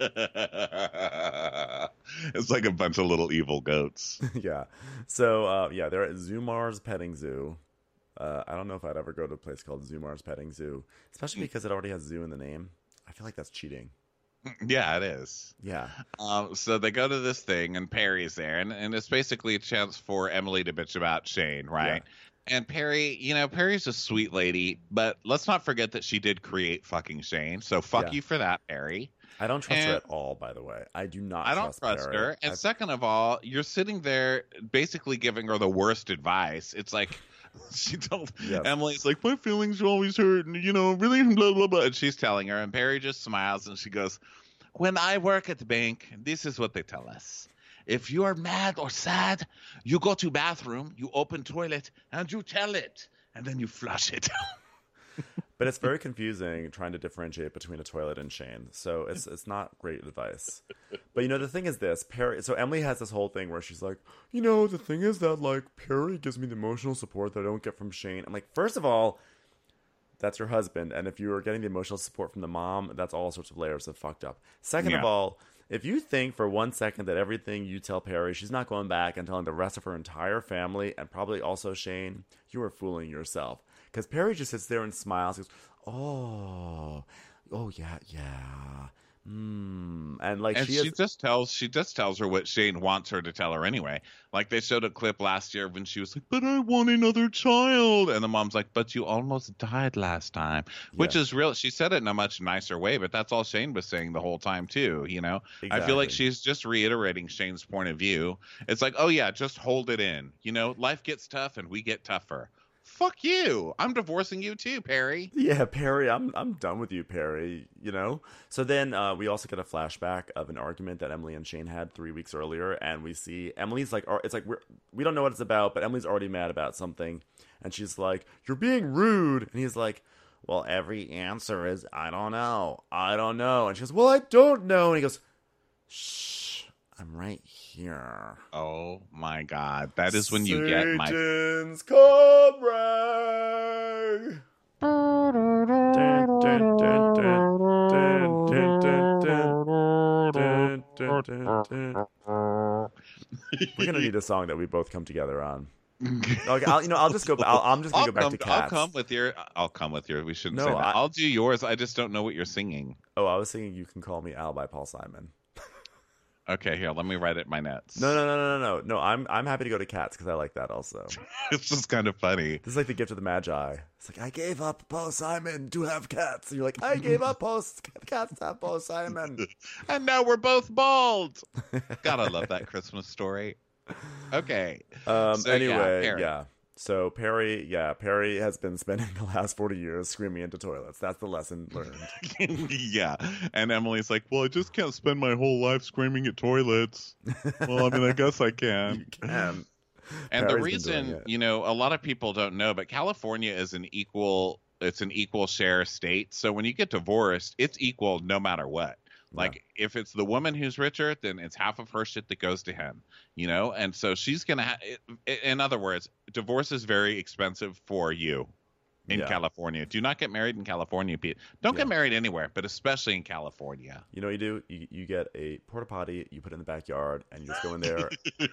It's like a bunch of little evil goats. Yeah. So, they're at Zumar's Petting Zoo. I don't know if I'd ever go to a place called Zumar's Petting Zoo, especially because it already has zoo in the name. I feel like that's cheating. Yeah, it is. Yeah. So they go to this thing, and Perry's there, and it's basically a chance for Emily to bitch about Shane, right? Yeah. And Perry, Perry's a sweet lady, but let's not forget that she did create fucking Shane. So fuck you for that, Perry. I don't trust her at all, by the way. I do not trust Perry. Her. And second of all, you're sitting there basically giving her the worst advice. It's like... She told Emily, it's like, my feelings are always hurt, and, really, blah, blah, blah. And she's telling her, and Perry just smiles, and she goes, when I work at the bank, this is what they tell us. If you are mad or sad, you go to bathroom, you open toilet, and you tell it, and then you flush it. But it's very confusing trying to differentiate between a toilet and Shane. So it's not great advice. But, the thing is this. Perry. So Emily has this whole thing where she's like, the thing is that, like, Perry gives me the emotional support that I don't get from Shane. I'm like, first of all, that's your husband. And if you're getting the emotional support from the mom, that's all sorts of layers of fucked up. Second of all, if you think for 1 second that everything you tell Perry, she's not going back and telling the rest of her entire family and probably also Shane, you are fooling yourself. Because Perry just sits there and smiles. Goes, oh, yeah. And like she just tells her what Shane wants her to tell her anyway. Like they showed a clip last year when she was like, "But I want another child," and the mom's like, "But you almost died last time," which is real. She said it in a much nicer way, but that's all Shane was saying the whole time too. Exactly. I feel like she's just reiterating Shane's point of view. It's like, oh yeah, just hold it in. Life gets tough and we get tougher. fuck you. I'm divorcing you too, Perry. Yeah, Perry, I'm done with you, Perry, you know? So then we also get a flashback of an argument that Emily and Shane had 3 weeks earlier, and we see Emily's like, it's like we don't know what it's about, but Emily's already mad about something, and she's like, you're being rude, and he's like, well, every answer is, I don't know, and she goes, well, I don't know, and he goes, shh, I'm right here. Oh my God, that is when you get my... Satan's come rang. Dun, dun, dun, dun, dun, dun, dun, dun, dun, dun. We're gonna need a song that we both come together on. Okay, I'll just go. I'm just gonna go back to Cats. I'll come with your. We shouldn't No, say that. I'll do yours. I just don't know what you're singing. Oh, I was singing "You Can Call Me Al" by Paul Simon. Okay, here. Let me write it in my notes. No. I'm happy to go to Cats because I like that also. It's just kind of funny. This is like the gift of the Magi. It's like I gave up Paul Simon to have cats. And you're like, I gave up cats to have Paul Simon. And now we're both bald. God, I love that Christmas story. Okay. Anyway, yeah. So Perry has been spending the last 40 years screaming into toilets. That's the lesson learned. Yeah. And Emily's like, well, I just can't spend my whole life screaming at toilets. Well, I mean, I guess I can. You can. And Perry's the been reason, doing a lot of people don't know, but California is an equal share state. So when you get divorced, it's equal no matter what. Like, if it's the woman who's richer, then it's half of her shit that goes to him, And so she's going to in other words, divorce is very expensive for you in California. Do not get married in California, Pete. Don't get married anywhere, but especially in California. You know what you do? You get a porta potty, you put it in the backyard, and you just go in there,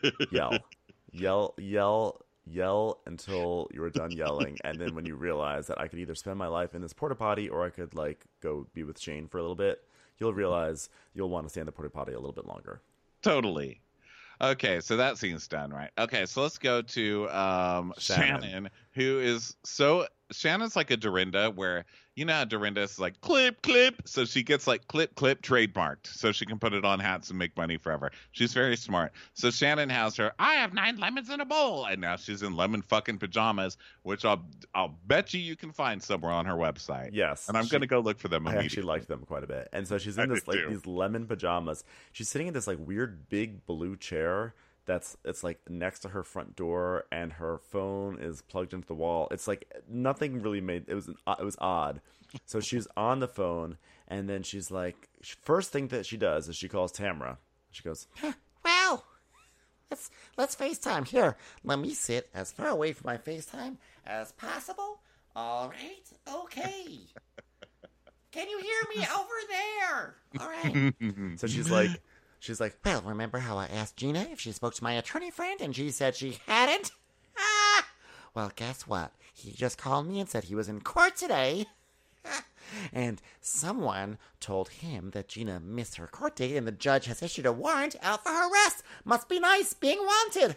yell until you're done yelling. And then when you realize that I could either spend my life in this porta potty or I could, like, go be with Shane for a little bit, you'll realize you'll want to stay in the porta potty a little bit longer. Totally. Okay, so that scene's done, right? Okay, so let's go to Shannon, who is so... Shannon's like a Dorinda, where, how Dorinda is like, clip, clip. So she gets like clip, clip trademarked so she can put it on hats and make money forever. She's very smart. So Shannon has her, I have 9 lemons in a bowl. And now she's in lemon fucking pajamas, which I'll bet you can find somewhere on her website. Yes. And I'm going to go look for them immediately. I actually liked them quite a bit. And so she's in these lemon pajamas. She's sitting in this like weird big blue chair. It's like next to her front door, and her phone is plugged into the wall. It's like nothing really made it was odd. So she's on the phone, and then she's like, first thing that she does is she calls Tamara. She goes, well, let's FaceTime. Here, let me sit as far away from my FaceTime as possible. All right, okay. Can you hear me over there? All right. So she's like, well, remember how I asked Gina if she spoke to my attorney friend and she said she hadn't? Ah! Well, guess what? He just called me and said he was in court today. And someone told him that Gina missed her court date and the judge has issued a warrant out for her arrest. Must be nice being wanted.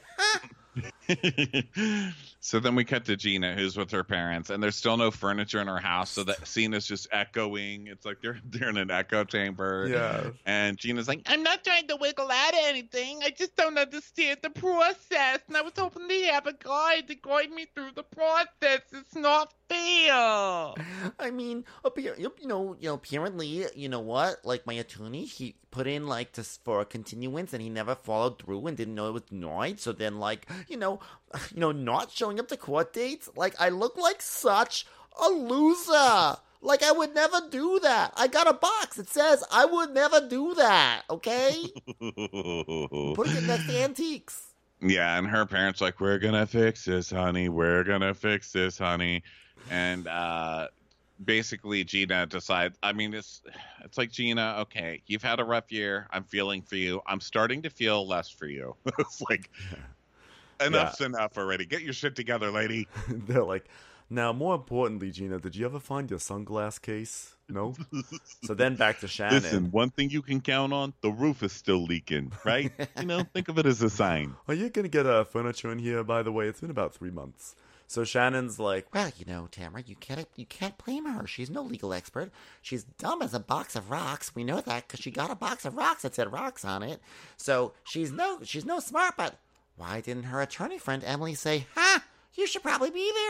So then we cut to Gina, who's with her parents, and there's still no furniture in her house, so that scene is just echoing. It's like they're in an echo chamber. Yeah. And Gina's like, I'm not trying to wiggle out anything. I just don't understand the process, and I was hoping to have a guide to guide me through the process. It's not fair. I mean, apparently, you know what? Like, my attorney, he put in, like, just for a continuance, and he never followed through and didn't know it was denied. So then, like, not showing up to court dates, like, I look like such a loser. Like, I would never do that. I got a box. It says I would never do that, okay? Put it next to antiques. Yeah, and her parents like, we're gonna fix this, honey. We're gonna fix this, honey. And basically Gina decides, I mean, it's like, Gina, okay, you've had a rough year. I'm feeling for you. I'm starting to feel less for you. It's like, enough's enough already. Get your shit together, lady. They're like, now, more importantly, Gina, did you ever find your sunglass case? No? So then back to Shannon. Listen, one thing you can count on, the roof is still leaking, right? Think of it as a sign. Are you going to get furniture in here, by the way? It's been about 3 months. So Shannon's like, well, Tamara, you can't blame her. She's no legal expert. She's dumb as a box of rocks. We know that because she got a box of rocks that said rocks on it. So she's no smart, but why didn't her attorney friend Emily say, you should probably be there?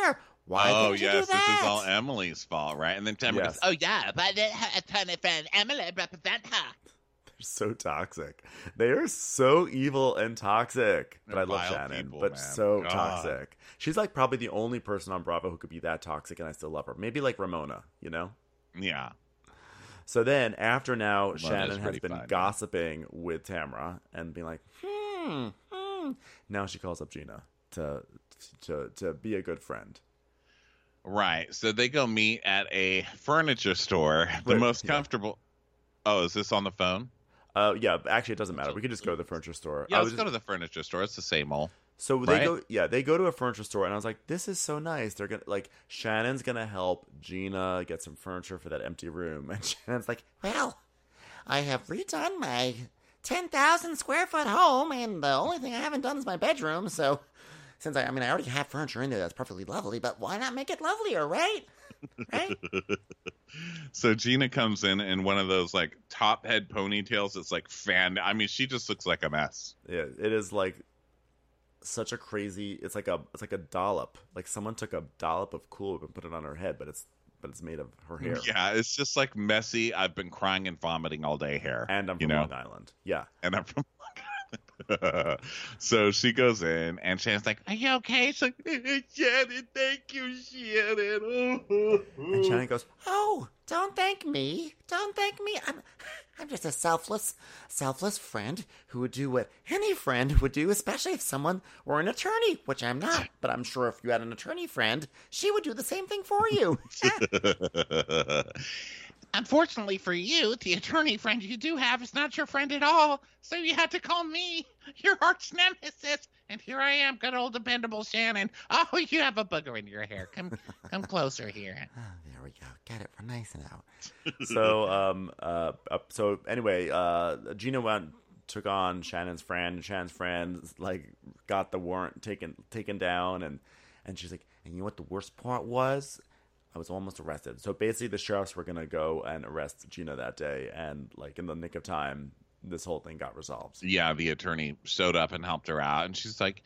Why Oh, did you yes, do that? this is all Emily's fault, right? And then Tamara Yes. goes, oh, yeah, but her attorney friend Emily represent her. They're so toxic. They are so evil and toxic. But They're I love vile Shannon. people, but man. so God. toxic. She's like probably the only person on Bravo who could be that toxic, and I still love her. Maybe like Ramona, you know? Yeah. So then, after now, Ramona's Shannon has pretty been fun. gossiping with Tamara and being like, Now she calls up Gina to be a good friend. Right. So they go meet at a furniture store, the Wait, most yeah. comfortable. Oh, is this on the phone? Yeah, actually, it doesn't matter. We could just go to the furniture store. Yeah, I let's was go to the furniture store. It's the same old. So they Right? go, they go to a furniture store, and I was like, "This is so nice." They're gonna Shannon's gonna help Gina get some furniture for that empty room, and Shannon's like, Well, I have redone my 10,000 square foot home, and the only thing I haven't done is my bedroom. So, since I already have furniture in there that's perfectly lovely, but why not make it lovelier, right? Right? So Gina comes in one of those like top head ponytails. It's like fan. I mean, she just looks like a mess. "Yeah, it is like such a crazy. It's like a dollop. Like someone took a dollop of Cool Whip and put it on her head, but it's made of her hair. Yeah, it's just like messy. I've been crying and vomiting all day hair. And I'm from Long Island. Yeah, And I'm from Long Island. So she goes in, and Shannon's like, "Are you okay?" She's like, "Shannon, thank you, Shannon." and Shannon goes, Oh, don't thank me. Don't thank me. I'm just a selfless friend who would do what any friend would do, especially if someone were an attorney, which I'm not. But I'm sure if you had an attorney friend, she would do the same thing for you. Unfortunately for you, the attorney friend you do have is not your friend at all, so you had to call me, your arch nemesis. And here I am, good old dependable Shannon. Oh, you have a booger in your hair. Come closer here. Oh, there we go. Get it. We're nice and out. So anyway, Gina took on Shannon's friend. Shannon's friend got the warrant taken down, and she's like, and you know what the worst part was? I was almost arrested. So basically, the sheriffs were gonna go and arrest Gina that day, and in the nick of time, this whole thing got resolved. Yeah, the attorney showed up and helped her out, and she's like,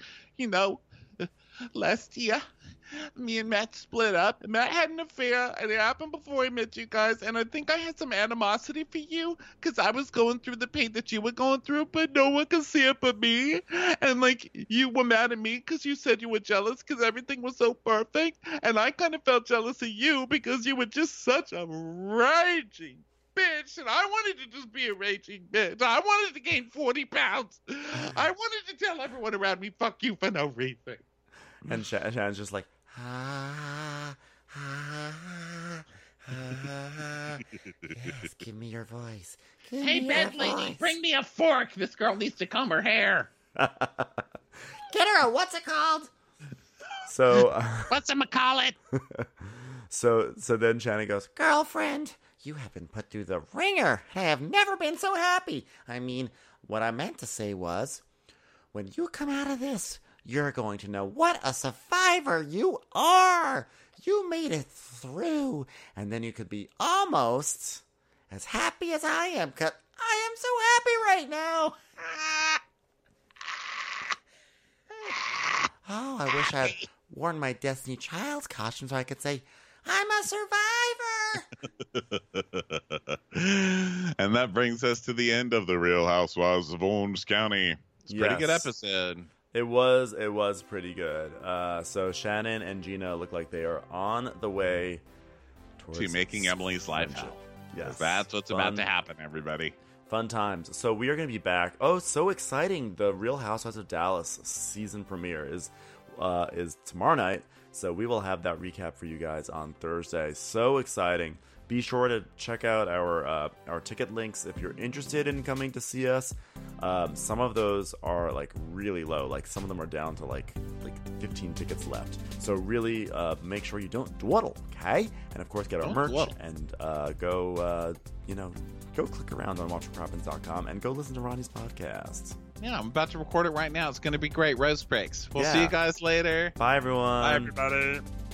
Last year, me and Matt split up. Matt had an affair, and it happened before I met you guys, and I think I had some animosity for you, because I was going through the pain that you were going through, but no one could see it but me. And, you were mad at me because you said you were jealous because everything was so perfect, and I kind of felt jealous of you because you were just such a raging bitch, and I wanted to just be a raging bitch. I wanted to gain 40 pounds. I wanted to tell everyone around me, fuck you for no reason. And Shannon's just like, Yes, give me your voice. Hey, bed lady, bring me a fork. This girl needs to comb her hair. Get her a, what's it called? so Whatchamacallit? so then Shannon goes, Girlfriend, you have been put through the ringer. I have never been so happy. What I meant to say was, when you come out of this, you're going to know what a survivor you are. You made it through, and then you could be almost as happy as I am, because I am so happy right now. Oh, I wish I'd worn my Destiny Child's costume so I could say, I'm a survivor. and that brings us to the end of The Real Housewives of Orange County. It's a pretty good Yes. episode. It was pretty good. So Shannon and Gina look like they are on the way towards To making Emily's life friendship. hell. Yes, That's what's Fun- about to happen, everybody. Fun times. So we are going to be back. Oh, so exciting! The Real Housewives of Dallas season premiere is tomorrow night. So we will have that recap for you guys on Thursday. So exciting! Be sure to check out our ticket links if you're interested in coming to see us. Some of those are really low. Some of them are down to like 15 tickets left. So really make sure you don't dawdle, okay? And of course get our Don't merch dawdle. and go click around on watchwhatcrappens.com and go listen to Ronnie's podcast. Yeah, I'm about to record it right now. It's going to be great. Rose breaks. We'll see Yeah. you guys later. Bye everyone. Bye, everybody.